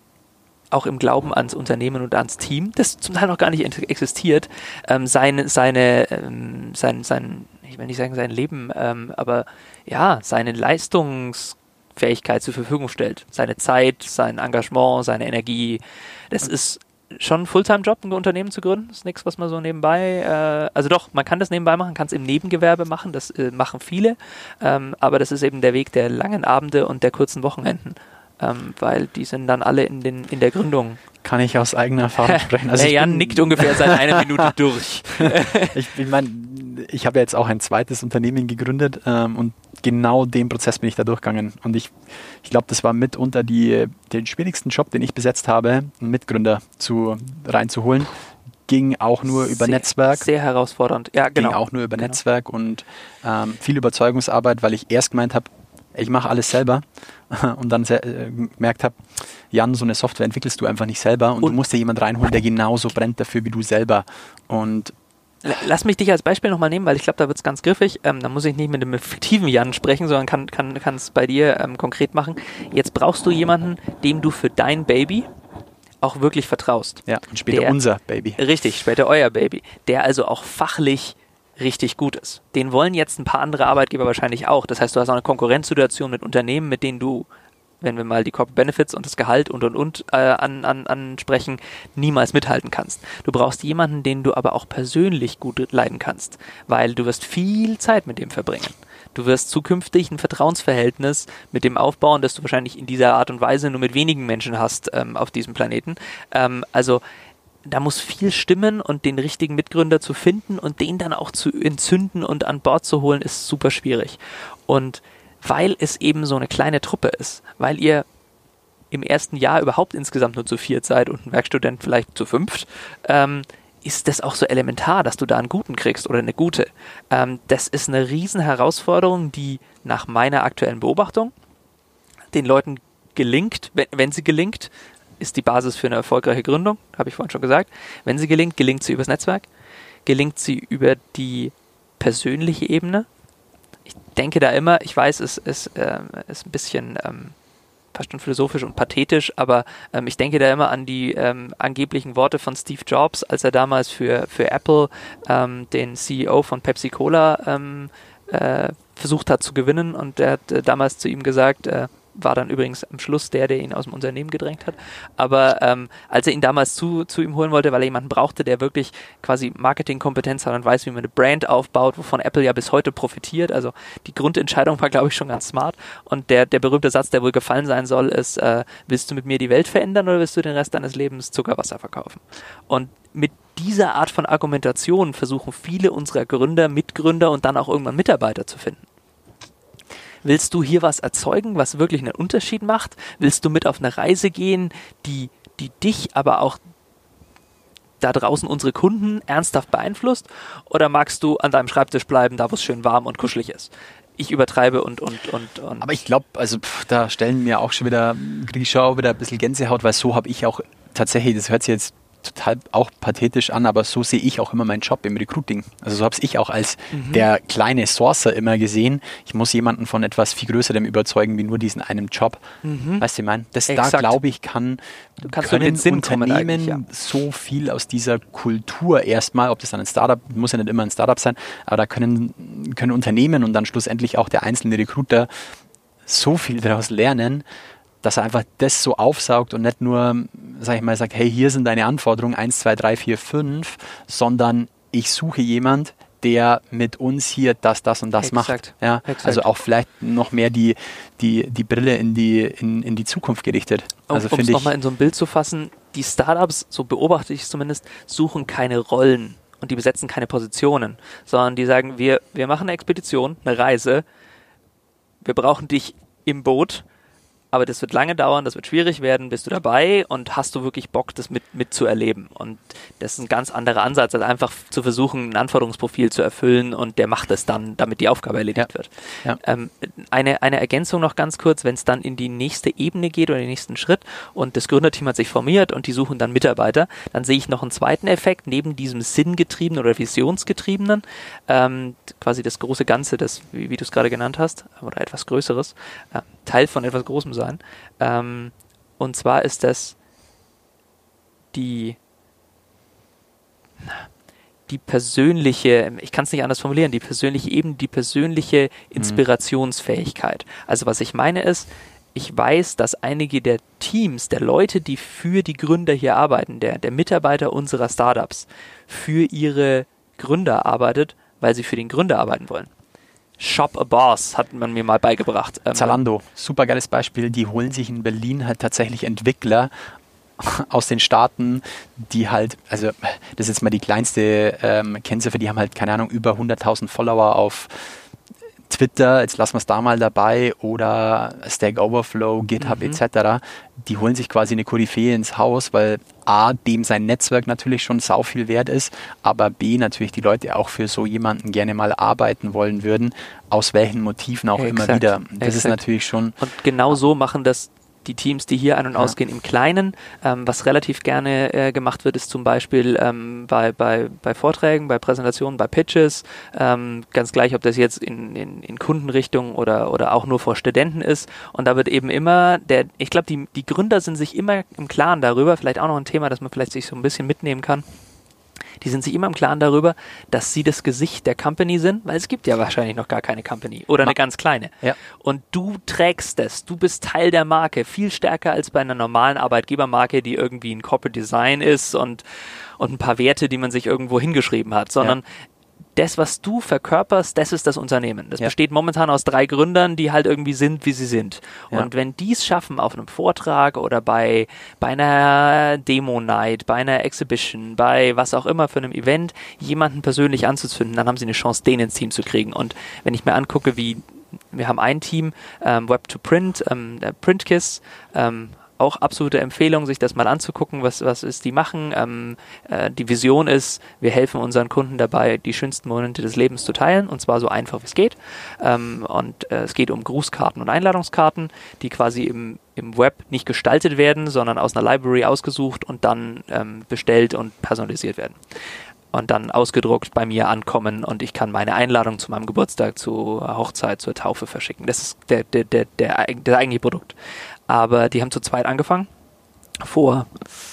auch im Glauben ans Unternehmen und ans Team, das zum Teil noch gar nicht existiert, ähm, seine, seine, ähm, sein, sein, ich will nicht sagen sein Leben, ähm, aber ja, seine Leistungsfähigkeit zur Verfügung stellt. Seine Zeit, sein Engagement, seine Energie. Das ist schon ein Fulltime-Job, ein Unternehmen zu gründen. Das ist nichts, was man so nebenbei, äh, also doch, man kann das nebenbei machen, kann es im Nebengewerbe machen, das äh, machen viele, ähm, aber das ist eben der Weg der langen Abende und der kurzen Wochenenden. Ähm, weil die sind dann alle in, den, in der Gründung.
Kann ich aus eigener Erfahrung sprechen.
Also der Jan nickt ungefähr seit einer Minute durch.
ich ich meine, ich habe ja jetzt auch ein zweites Unternehmen gegründet ähm, und genau den Prozess bin ich da durchgegangen. Und ich, ich glaube, das war mitunter die, den schwierigsten Job, den ich besetzt habe, einen Mitgründer zu, reinzuholen. Ging auch nur über
sehr,
Netzwerk.
Sehr herausfordernd, ja genau.
Ging auch nur über
genau.
Netzwerk und ähm, viel Überzeugungsarbeit, weil ich erst gemeint habe, ich mache alles selber und dann sehr, äh, gemerkt habe, Jan, so eine Software entwickelst du einfach nicht selber und, und du musst dir jemanden reinholen, der genauso brennt dafür wie du selber. Und
lass mich dich als Beispiel nochmal nehmen, weil ich glaube, da wird es ganz griffig. Ähm, da muss ich nicht mit dem fiktiven Jan sprechen, sondern kann kann kann es bei dir ähm, konkret machen. Jetzt brauchst du jemanden, dem du für dein Baby auch wirklich vertraust.
Ja, und später
der,
unser Baby.
Richtig, später euer Baby. Der also auch fachlich richtig gut ist. Den wollen jetzt ein paar andere Arbeitgeber wahrscheinlich auch. Das heißt, du hast auch eine Konkurrenzsituation mit Unternehmen, mit denen du, wenn wir mal die Corporate Benefits und das Gehalt und und und äh, an, an, ansprechen, niemals mithalten kannst. Du brauchst jemanden, den du aber auch persönlich gut leiden kannst, weil du wirst viel Zeit mit dem verbringen. Du wirst zukünftig ein Vertrauensverhältnis mit dem aufbauen, das du wahrscheinlich in dieser Art und Weise nur mit wenigen Menschen hast ähm, auf diesem Planeten. Ähm, also da muss viel stimmen und den richtigen Mitgründer zu finden und den dann auch zu entzünden und an Bord zu holen, ist super schwierig. Und weil es eben so eine kleine Truppe ist, weil ihr im ersten Jahr überhaupt insgesamt nur zu viert seid und ein Werkstudent vielleicht zu fünft, ähm, ist das auch so elementar, dass du da einen Guten kriegst oder eine Gute. Ähm, das ist eine riesen Herausforderung, die nach meiner aktuellen Beobachtung den Leuten gelingt, wenn, wenn sie gelingt, ist die Basis für eine erfolgreiche Gründung, habe ich vorhin schon gesagt. Wenn sie gelingt, gelingt sie übers Netzwerk, gelingt sie über die persönliche Ebene. Ich denke da immer, ich weiß, es ist, äh, ist ein bisschen ähm, fast schon philosophisch und pathetisch, aber ähm, ich denke da immer an die ähm, angeblichen Worte von Steve Jobs, als er damals für, für Apple ähm, den C E O von Pepsi Cola ähm, äh, versucht hat zu gewinnen, und er hat äh, damals zu ihm gesagt, äh, war dann übrigens am Schluss der, der ihn aus dem Unternehmen gedrängt hat. Aber ähm, als er ihn damals zu, zu ihm holen wollte, weil er jemanden brauchte, der wirklich quasi Marketingkompetenz hat und weiß, wie man eine Brand aufbaut, wovon Apple ja bis heute profitiert. Also die Grundentscheidung war, glaube ich, schon ganz smart. Und der, der berühmte Satz, der wohl gefallen sein soll, ist, äh, willst du mit mir die Welt verändern oder willst du den Rest deines Lebens Zuckerwasser verkaufen? Und mit dieser Art von Argumentation versuchen viele unserer Gründer, Mitgründer und dann auch irgendwann Mitarbeiter zu finden. Willst du hier was erzeugen, was wirklich einen Unterschied macht? Willst du mit auf eine Reise gehen, die, die dich, aber auch da draußen unsere Kunden ernsthaft beeinflusst? Oder magst du an deinem Schreibtisch bleiben, da wo es schön warm und kuschelig ist? Ich übertreibe und, und, und, und.
Aber ich glaube, also pff, da stellen mir auch schon wieder, kriege ich schon auch wieder ein bisschen Gänsehaut, weil so habe ich auch tatsächlich, das hört sich jetzt total auch pathetisch an, aber so sehe ich auch immer meinen Job im Recruiting. Also so habe ich auch als mhm. der kleine Sourcer immer gesehen. Ich muss jemanden von etwas viel Größerem überzeugen, wie nur diesen einen Job. Mhm. Weißt du, ich meine, das da glaube ich, kann
du kannst
können
Sinn
Unternehmen
ja.
so viel aus dieser Kultur erstmal, ob das dann ein Startup, muss ja nicht immer ein Startup sein, aber da können, können Unternehmen und dann schlussendlich auch der einzelne Recruiter so viel daraus lernen, dass er einfach das so aufsaugt und nicht nur, sag ich mal, sagt, hey, hier sind deine Anforderungen, eins, zwei, drei, vier, fünf, sondern ich suche jemand, der mit uns hier das, das und das
Exakt.
macht. Ja?
Exakt.
Also auch vielleicht noch mehr die, die, die Brille in die, in, in die Zukunft gerichtet. Also
um es nochmal in so ein Bild zu fassen, die Startups, so beobachte ich es zumindest, suchen keine Rollen und die besetzen keine Positionen, sondern die sagen, wir, wir machen eine Expedition, eine Reise, wir brauchen dich im Boot, aber das wird lange dauern, das wird schwierig werden, bist du dabei und hast du wirklich Bock, das mit, mit zu erleben. Und das ist ein ganz anderer Ansatz, als einfach zu versuchen, ein Anforderungsprofil zu erfüllen und der macht es dann, damit die Aufgabe erledigt
Ja.
wird.
Ja.
Ähm, eine, eine Ergänzung noch ganz kurz, wenn es dann in die nächste Ebene geht oder den nächsten Schritt und das Gründerteam hat sich formiert und die suchen dann Mitarbeiter, dann sehe ich noch einen zweiten Effekt, neben diesem sinngetriebenen oder visionsgetriebenen, ähm, quasi das große Ganze, das, wie, wie du es gerade genannt hast, oder etwas Größeres, äh, Teil von etwas Großem sein. Ähm, und zwar ist das die die persönliche, ich kann es nicht anders formulieren, die persönliche Ebene, die persönliche Inspirationsfähigkeit. Also was ich meine ist, ich weiß, dass einige der Teams, der Leute, die für die Gründer hier arbeiten, der, der Mitarbeiter unserer Startups, für ihre Gründer arbeitet, weil sie für den Gründer arbeiten wollen. Shop a Boss hat man mir mal beigebracht. Ähm,
Zalando, super geiles Beispiel, die holen sich in Berlin halt tatsächlich Entwickler aus den Staaten, die halt, also das ist jetzt mal die kleinste ähm, Kennziffer, die haben halt, keine Ahnung, über hunderttausend Follower auf Twitter, jetzt lassen wir es da mal dabei, oder Stack Overflow, GitHub
Mhm.
et cetera. Die holen sich quasi eine Koryphäe ins Haus, weil A, dem sein Netzwerk natürlich schon sau viel wert ist, aber B, natürlich die Leute auch für so jemanden gerne mal arbeiten wollen würden, aus welchen Motiven auch
Exakt,
immer wieder. Das ist
exakt.
natürlich schon...
Und genau so machen das die Teams, die hier ein- und
Ja.
ausgehen, im Kleinen. Ähm, was relativ gerne äh, gemacht wird, ist zum Beispiel ähm, bei, bei, bei Vorträgen, bei Präsentationen, bei Pitches, ähm, ganz gleich, ob das jetzt in, in, in Kundenrichtung oder, oder auch nur vor Studenten ist. Und da wird eben immer, der, ich glaube, die, die Gründer sind sich immer im Klaren darüber, vielleicht auch noch ein Thema, das man vielleicht sich so ein bisschen mitnehmen kann. Die sind sich immer im Klaren darüber, dass sie das Gesicht der Company sind, weil es gibt ja wahrscheinlich noch gar keine Company oder eine ganz kleine.
Ja.
Und du trägst es, du bist Teil der Marke, viel stärker als bei einer normalen Arbeitgebermarke, die irgendwie ein Corporate Design ist und, und ein paar Werte, die man sich irgendwo hingeschrieben hat, sondern das, was du verkörperst, das ist das Unternehmen. Das
Ja.
besteht momentan aus drei Gründern, die halt irgendwie sind, wie sie sind.
Ja.
Und wenn die es schaffen, auf einem Vortrag oder bei, bei einer Demo-Night, bei einer Exhibition, bei was auch immer für einem Event, jemanden persönlich anzuzünden, dann haben sie eine Chance, den ins Team zu kriegen. Und wenn ich mir angucke, wie wir haben ein Team, ähm, Web to Print, ähm, der Printkiss, ähm, auch absolute Empfehlung, sich das mal anzugucken, was, was ist die machen. Ähm, äh, die Vision ist, wir helfen unseren Kunden dabei, die schönsten Momente des Lebens zu teilen, und zwar so einfach wie es geht. Ähm, und äh, es geht um Grußkarten und Einladungskarten, die quasi im, im Web nicht gestaltet werden, sondern aus einer Library ausgesucht und dann ähm, bestellt und personalisiert werden. Und dann ausgedruckt bei mir ankommen und ich kann meine Einladung zu meinem Geburtstag, zur Hochzeit, zur Taufe verschicken. Das ist der, der, der, der, der eigentliche Produkt. Aber die haben zu zweit angefangen, vor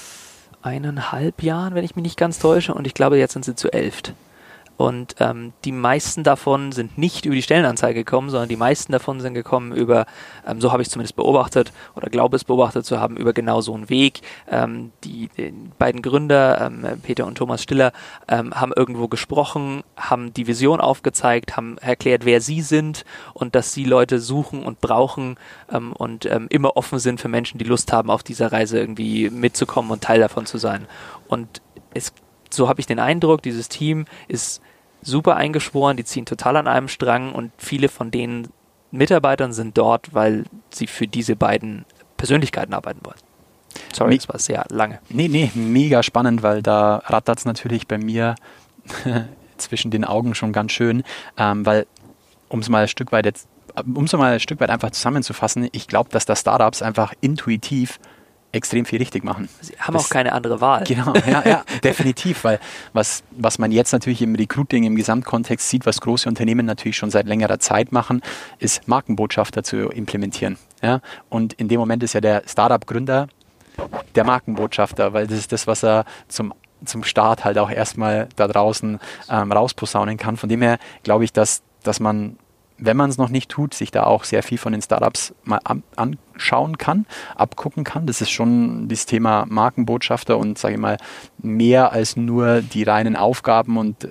eineinhalb Jahren, wenn ich mich nicht ganz täusche, und ich glaube, jetzt sind sie zu elft. Und ähm, die meisten davon sind nicht über die Stellenanzeige gekommen, sondern die meisten davon sind gekommen über, ähm, so habe ich es zumindest beobachtet oder glaube es beobachtet zu haben, über genau so einen Weg. Ähm, die, die beiden Gründer, ähm, Peter und Thomas Stiller, ähm, haben irgendwo gesprochen, haben die Vision aufgezeigt, haben erklärt, wer sie sind und dass sie Leute suchen und brauchen ähm, und ähm, immer offen sind für Menschen, die Lust haben, auf dieser Reise irgendwie mitzukommen und Teil davon zu sein. Und es so habe ich den Eindruck, dieses Team ist super eingeschworen, die ziehen total an einem Strang und viele von den Mitarbeitern sind dort, weil sie für diese beiden Persönlichkeiten arbeiten wollen. Sorry,
Me-
das war sehr lange.
Nee, nee, mega spannend, weil da rattert es natürlich bei mir zwischen den Augen schon ganz schön, ähm, weil, um es mal ein Stück weit jetzt, um es mal ein Stück weit einfach zusammenzufassen, ich glaube, dass da Startups einfach intuitiv extrem viel richtig machen.
Sie haben
Das-
auch keine andere Wahl.
Genau, ja, ja, definitiv, weil was, was man jetzt natürlich im Recruiting, im Gesamtkontext sieht, was große Unternehmen natürlich schon seit längerer Zeit machen, ist Markenbotschafter zu implementieren. Ja? Und in dem Moment ist ja der Startup-Gründer der Markenbotschafter, weil das ist das, was er zum, zum Start halt auch erstmal da draußen ähm, rausposaunen kann. Von dem her glaube ich, dass, dass man, wenn man es noch nicht tut, sich da auch sehr viel von den Startups mal an, anschauen kann, abgucken kann. Das ist schon das Thema Markenbotschafter und, sage ich mal, mehr als nur die reinen Aufgaben und äh,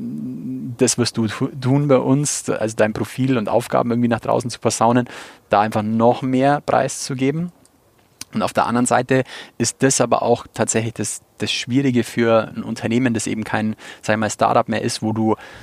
das, was du tu- tun bei uns, also dein Profil und Aufgaben irgendwie nach draußen zu posaunen, da einfach noch mehr preiszugeben. Und auf der anderen Seite ist das aber auch tatsächlich das, das Schwierige für ein Unternehmen, das eben kein, sag ich mal, Startup mehr ist, wo du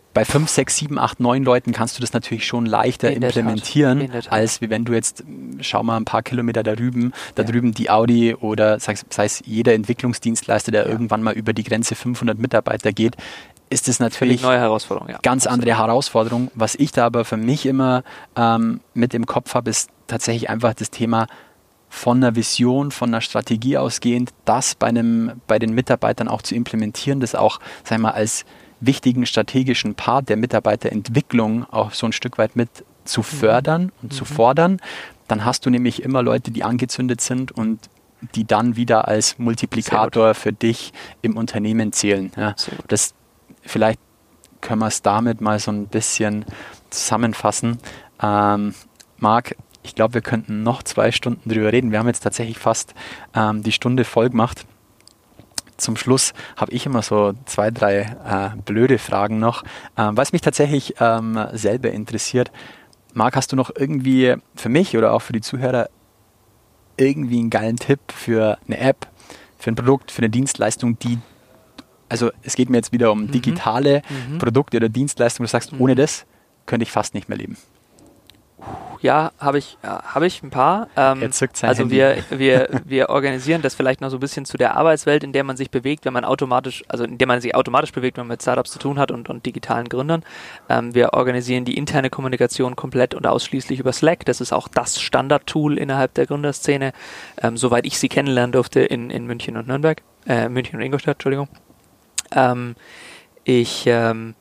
bei fünf, sechs, sieben, acht, neun Leuten kannst du das natürlich schon leichter
In der
implementieren,
Tat. In der Tat.
als wie wenn du jetzt, schau mal ein paar Kilometer da drüben, da
Ja.
drüben die Audi oder sei, sei es jeder Entwicklungsdienstleister, der
Ja.
irgendwann mal über die Grenze fünfhundert Mitarbeiter geht, ist es natürlich
Völlig neue Herausforderung, ja.
ganz
Absolut.
andere Herausforderung. Was ich da aber für mich immer ähm, mit im Kopf habe, ist tatsächlich einfach das Thema von einer Vision, von einer Strategie ausgehend, das bei, einem, bei den Mitarbeitern auch zu implementieren, das auch, sag ich mal, als wichtigen strategischen Part der Mitarbeiterentwicklung auch so ein Stück weit mit zu fördern und
Mhm.
zu fordern. Dann hast du nämlich immer Leute, die angezündet sind und die dann wieder als Multiplikator für dich im Unternehmen zählen. Ja,
Sehr gut.
das, vielleicht können wir es damit mal so ein bisschen zusammenfassen. Ähm, Marc, ich glaube, wir könnten noch zwei Stunden drüber reden. Wir haben jetzt tatsächlich fast ähm, die Stunde voll gemacht. Zum Schluss habe ich immer so zwei, drei äh, blöde Fragen noch, ähm, was mich tatsächlich ähm, selber interessiert. Marc, hast du noch irgendwie für mich oder auch für die Zuhörer irgendwie einen geilen Tipp für eine App, für ein Produkt, für eine Dienstleistung, die, also es geht mir jetzt wieder um
Mhm.
digitale
Mhm.
Produkte oder Dienstleistungen, wo du sagst,
Mhm.
ohne das könnte ich fast nicht mehr leben.
Ja, habe ich, ja, habe ich ein paar. Ähm,
Er zückt sein
also
Handy.
wir, wir, wir organisieren das vielleicht noch so ein bisschen zu der Arbeitswelt, in der man sich bewegt, wenn man automatisch, also in der man sich automatisch bewegt, wenn man mit Startups zu tun hat und, und digitalen Gründern. Ähm, wir organisieren die interne Kommunikation komplett und ausschließlich über Slack. Das ist auch das Standardtool innerhalb der Gründerszene, ähm, soweit ich sie kennenlernen durfte in, in München und Nürnberg, äh, München und Ingolstadt, Entschuldigung. Ähm, ich ähm,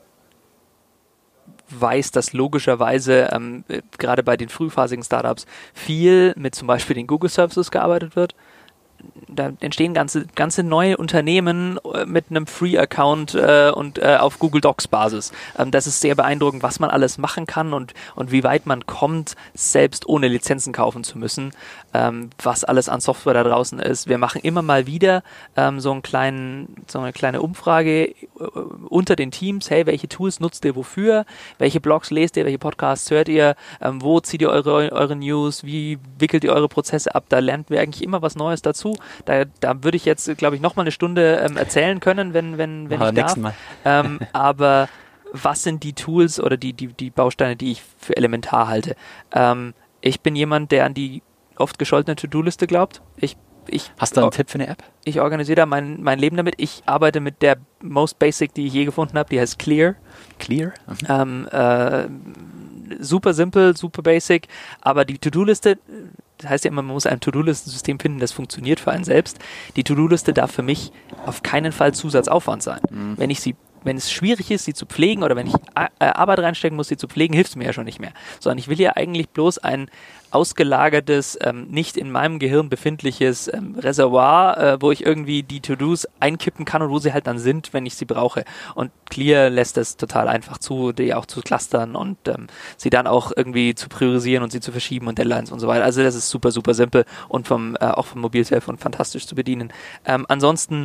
weiß, dass logischerweise ähm, äh, gerade bei den frühphasigen Startups viel mit zum Beispiel den Google Services gearbeitet wird. Da entstehen ganze, ganze neue Unternehmen äh, mit einem Free-Account äh, und äh, auf Google Docs-Basis. Ähm, das ist sehr beeindruckend, was man alles machen kann und, und wie weit man kommt, selbst ohne Lizenzen kaufen zu müssen, ähm, was alles an Software da draußen ist. Wir machen immer mal wieder ähm, so, einen kleinen, so eine kleine Umfrage äh, unter den Teams. Hey, welche Tools nutzt ihr wofür? Welche Blogs lest ihr? Welche Podcasts hört ihr? Ähm, wo zieht ihr eure, eure News? Wie wickelt ihr eure Prozesse ab? Da lernt wir eigentlich immer was Neues dazu. Da, da würde ich jetzt, glaube ich, noch mal eine Stunde ähm, erzählen können, wenn, wenn, wenn
Aber
ich darf.
nächsten Mal.
Ähm, aber was sind die Tools oder die, die, die Bausteine, die ich für elementar halte? Ähm, ich bin jemand, der an die oft gescholtene To-Do-Liste glaubt. Ich, ich,
Hast du einen Tipp für eine App?
ich organisiere da mein, mein Leben damit. Ich arbeite mit der most basic, die ich je gefunden habe. Die heißt Clear.
Clear? Mhm.
Ähm, äh, super simpel, super basic, aber die To-Do-Liste, das heißt ja immer, man muss ein To-Do-Listen-System finden, das funktioniert für einen selbst. Die To-Do-Liste darf für mich auf keinen Fall Zusatzaufwand sein.
Mhm.
Wenn ich sie, wenn es schwierig ist, sie zu pflegen oder wenn ich äh, Arbeit reinstecken muss, sie zu pflegen, hilft es mir ja schon nicht mehr. Sondern ich will ja eigentlich bloß ein ausgelagertes, ähm, nicht in meinem Gehirn befindliches ähm, Reservoir, äh, wo ich irgendwie die To-Dos einkippen kann und wo sie halt dann sind, wenn ich sie brauche. Und Clear lässt das total einfach zu, die auch zu clustern und ähm, sie dann auch irgendwie zu priorisieren und sie zu verschieben und Deadlines und so weiter. Also das ist super, super simpel und vom äh, auch vom Mobiltelefon fantastisch zu bedienen. Ähm, ansonsten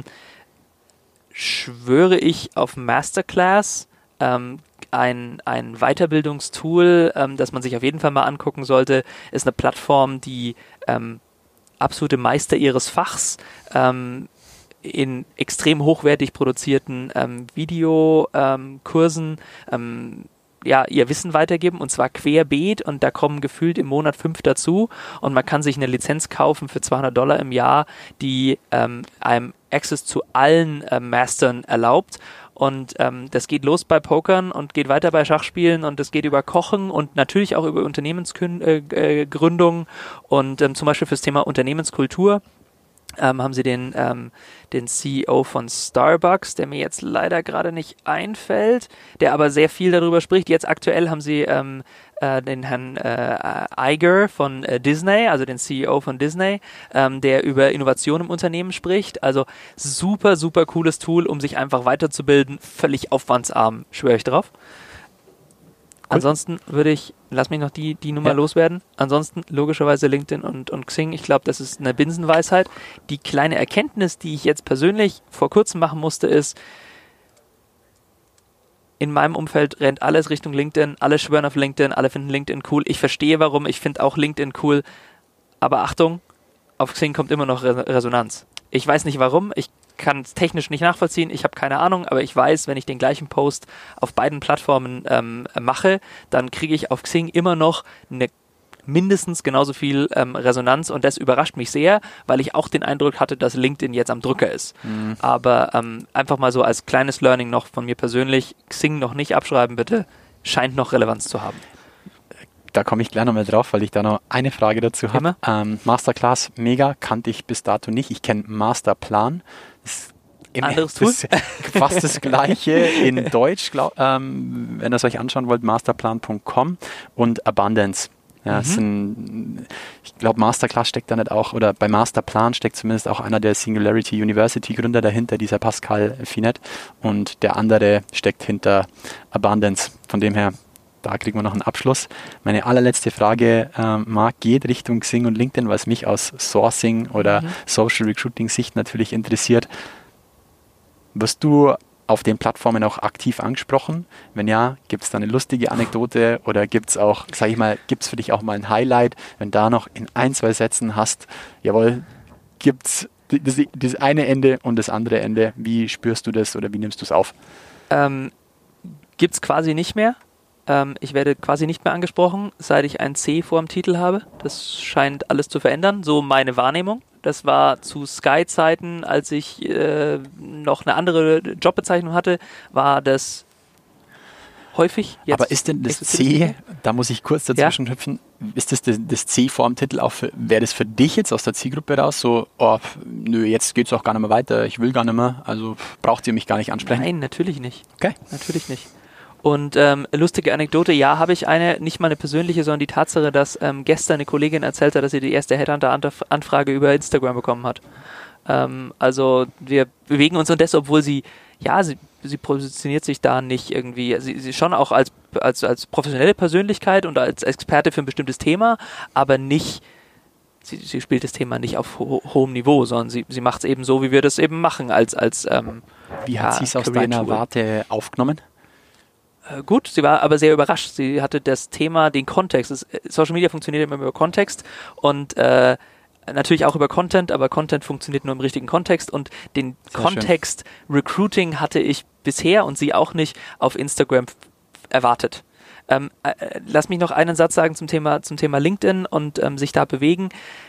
schwöre ich auf Masterclass, ähm, ein, ein Weiterbildungstool, ähm, das man sich auf jeden Fall mal angucken sollte, ist eine Plattform, die ähm, absolute Meister ihres Fachs ähm, in extrem hochwertig produzierten ähm, Videokursen ähm, ja, ihr Wissen weitergeben und zwar querbeet und da kommen gefühlt im Monat fünf dazu und man kann sich eine Lizenz kaufen für zweihundert Dollar im Jahr, die ähm, einem Access zu allen ähm, Mastern erlaubt. Und ähm, das geht los bei Pokern und geht weiter bei Schachspielen und es geht über Kochen und natürlich auch über Unternehmensgründung äh, und ähm, zum Beispiel fürs Thema Unternehmenskultur ähm, haben sie den, ähm, den C E O von Starbucks, der mir jetzt leider gerade nicht einfällt, der aber sehr viel darüber spricht. Jetzt aktuell haben sie ähm, äh, den Herrn äh, Iger von äh, Disney, also den C E O von Disney, ähm, der über Innovation im Unternehmen spricht. Also super, super cooles Tool, um sich einfach weiterzubilden. Völlig aufwandsarm, schwöre ich drauf. Cool. Ansonsten würde ich, lass mich noch die, die Nummer ja. loswerden. Ansonsten logischerweise LinkedIn und, und Xing. Ich glaube, das ist eine Binsenweisheit. Die kleine Erkenntnis, die ich jetzt persönlich vor kurzem machen musste, ist, in meinem Umfeld rennt alles Richtung LinkedIn, alle schwören auf LinkedIn, alle finden LinkedIn cool. Ich verstehe warum, ich finde auch LinkedIn cool. Aber Achtung, auf Xing kommt immer noch Re- Resonanz. Ich weiß nicht warum, ich kann es technisch nicht nachvollziehen, ich habe keine Ahnung, aber ich weiß, wenn ich den gleichen Post auf beiden Plattformen ähm, mache, dann kriege ich auf Xing immer noch eine mindestens genauso viel ähm, Resonanz und das überrascht mich sehr, weil ich auch den Eindruck hatte, dass LinkedIn jetzt am Drücker ist. Mhm. Aber ähm, einfach mal so als kleines Learning noch von mir persönlich, Xing noch nicht abschreiben bitte, scheint noch Relevanz zu haben.
Da komme ich gleich nochmal drauf, weil ich da noch eine Frage dazu habe. Ähm, Masterclass, mega, kannte ich bis dato nicht. Ich kenne Masterplan. Das ist
anderes Tool?
Fast das Gleiche in Deutsch, glaub, ähm, wenn ihr es euch anschauen wollt, masterplan punkt com und Abundance. Ja, mhm. sind, ich glaube, Masterclass steckt da nicht auch, oder bei Masterplan steckt zumindest auch einer der Singularity University Gründer dahinter, dieser Pascal Finet, und der andere steckt hinter Abundance. Von dem her, da kriegen wir noch einen Abschluss. Meine allerletzte Frage, ähm, Marc, geht Richtung Xing und LinkedIn, was mich aus Sourcing oder mhm. Social Recruiting Sicht natürlich interessiert. Wirst du auf den Plattformen auch aktiv angesprochen? Wenn ja, gibt es da eine lustige Anekdote oder gibt es auch, sage ich mal, gibt es für dich auch mal ein Highlight, wenn da noch in ein, zwei Sätzen hast, jawohl, gibt es das, das eine Ende und das andere Ende. Wie spürst du das oder wie nimmst du es auf?
Ähm, gibt es quasi nicht mehr. Ähm, ich werde quasi nicht mehr angesprochen, seit ich ein C vor dem Titel habe. Das scheint alles zu verändern, so meine Wahrnehmung. Das war zu Sky-Zeiten, als ich äh, noch eine andere Jobbezeichnung hatte, war das häufig. Jetzt
aber ist denn das C, da muss ich kurz dazwischen ja. hüpfen, ist das, das das C vor dem Titel auch, wäre das für dich jetzt aus der Zielgruppe raus so, oh, nö, jetzt geht es auch gar nicht mehr weiter, ich will gar nicht mehr, also braucht ihr mich gar nicht ansprechen?
Nein, natürlich nicht.
Okay.
Natürlich nicht. Und ähm, lustige Anekdote, ja, habe ich eine, nicht mal eine persönliche, sondern die Tatsache, dass ähm, gestern eine Kollegin erzählt hat, dass sie die erste Headhunter-Anfrage über Instagram bekommen hat. Ähm, also wir bewegen uns und das, obwohl sie, ja, sie, sie positioniert sich da nicht irgendwie, sie, sie schon auch als, als, als professionelle Persönlichkeit und als Experte für ein bestimmtes Thema, aber nicht, sie, sie spielt das Thema nicht auf ho- hohem Niveau, sondern sie, sie macht es eben so, wie wir das eben machen, als, als ähm,
Wie hat ja, sie es aus deiner Warte aufgenommen?
Gut, sie war aber sehr überrascht. Sie hatte das Thema, den Kontext. Das, Social Media funktioniert immer über Kontext und äh, natürlich auch über Content, aber Content funktioniert nur im richtigen Kontext und den sehr Kontext schön. Recruiting hatte ich bisher und sie auch nicht auf Instagram f- erwartet. Ähm, äh, lass mich noch einen Satz sagen zum Thema, zum Thema LinkedIn und ähm, sich da bewegen.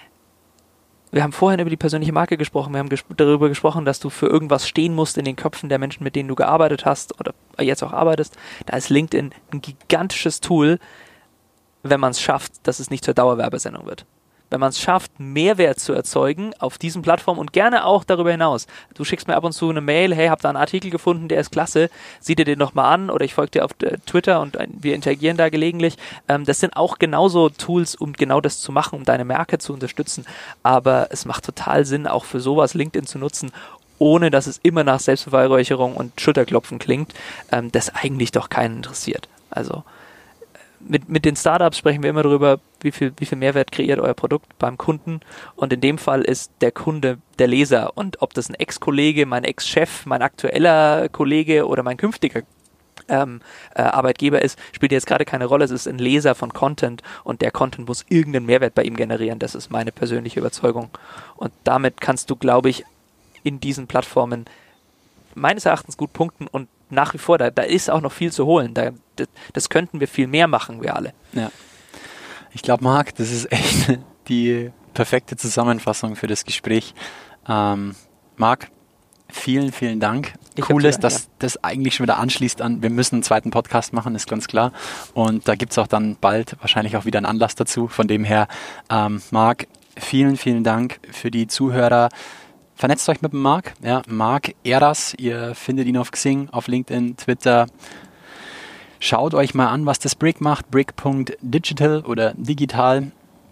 Wir haben vorhin über die persönliche Marke gesprochen, wir haben ges- darüber gesprochen, dass du für irgendwas stehen musst in den Köpfen der Menschen, mit denen du gearbeitet hast oder jetzt auch arbeitest. Da ist LinkedIn ein gigantisches Tool, wenn man es schafft, dass es nicht zur Dauerwerbesendung wird. Wenn man es schafft, Mehrwert zu erzeugen auf diesen Plattformen und gerne auch darüber hinaus. Du schickst mir ab und zu eine Mail, hey, hab da einen Artikel gefunden, der ist klasse, sieh dir den nochmal an oder ich folge dir auf Twitter und wir interagieren da gelegentlich. Ähm, das sind auch genauso Tools, um genau das zu machen, um deine Marke zu unterstützen. Aber es macht total Sinn, auch für sowas LinkedIn zu nutzen, ohne dass es immer nach Selbstbeweihräucherung und Schulterklopfen klingt, ähm, das eigentlich doch keinen interessiert. Also Mit, mit den Startups sprechen wir immer darüber, wie viel, wie viel Mehrwert kreiert euer Produkt beim Kunden. Und in dem Fall ist der Kunde der Leser. Und ob das ein Ex-Kollege, mein Ex-Chef, mein aktueller Kollege oder mein künftiger ähm, äh, Arbeitgeber ist, spielt jetzt gerade keine Rolle. Es ist ein Leser von Content und der Content muss irgendeinen Mehrwert bei ihm generieren. Das ist meine persönliche Überzeugung. Und damit kannst du, glaube ich, in diesen Plattformen meines Erachtens gut punkten und nach wie vor, da, da ist auch noch viel zu holen. Da, das, das könnten wir viel mehr machen, wir alle.
Ja. Ich glaube, Marc, das ist echt die perfekte Zusammenfassung für das Gespräch. Ähm, Marc, vielen, vielen Dank.
Ich
cool ist,
Dank,
dass
ja.
das eigentlich schon wieder anschließt an, wir müssen einen zweiten Podcast machen, ist ganz klar. Und da gibt es auch dann bald wahrscheinlich auch wieder einen Anlass dazu. Von dem her, ähm, Marc, vielen, vielen Dank für die Zuhörer. Vernetzt euch mit dem Marc, ja, Marc Eras, ihr findet ihn auf Xing, auf LinkedIn, Twitter. Schaut euch mal an, was das Brick macht, brick punkt digital oder digital.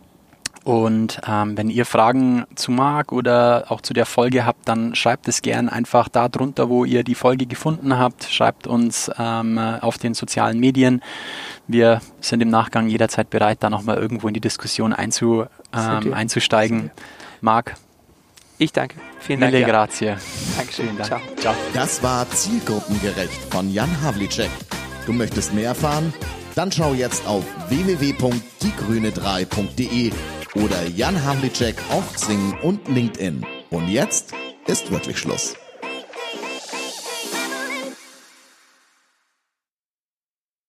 Und ähm, wenn ihr Fragen zu Marc oder auch zu der Folge habt, dann schreibt es gern einfach da drunter, wo ihr die Folge gefunden habt. Schreibt uns ähm, auf den sozialen Medien. Wir sind im Nachgang jederzeit bereit, da nochmal irgendwo in die Diskussion einzu, ähm, einzusteigen. Marc,
ich danke. Vielen Dank.
Mille grazie.
Dankeschön.
Vielen Dank.
Ciao.
Ciao.
Das war Zielgruppengerecht von Jan Havlicek. Du möchtest mehr erfahren? Dann schau jetzt auf w w w punkt die grüne drei punkt d e oder Jan Havlicek auf Xing und LinkedIn. Und jetzt ist wirklich Schluss.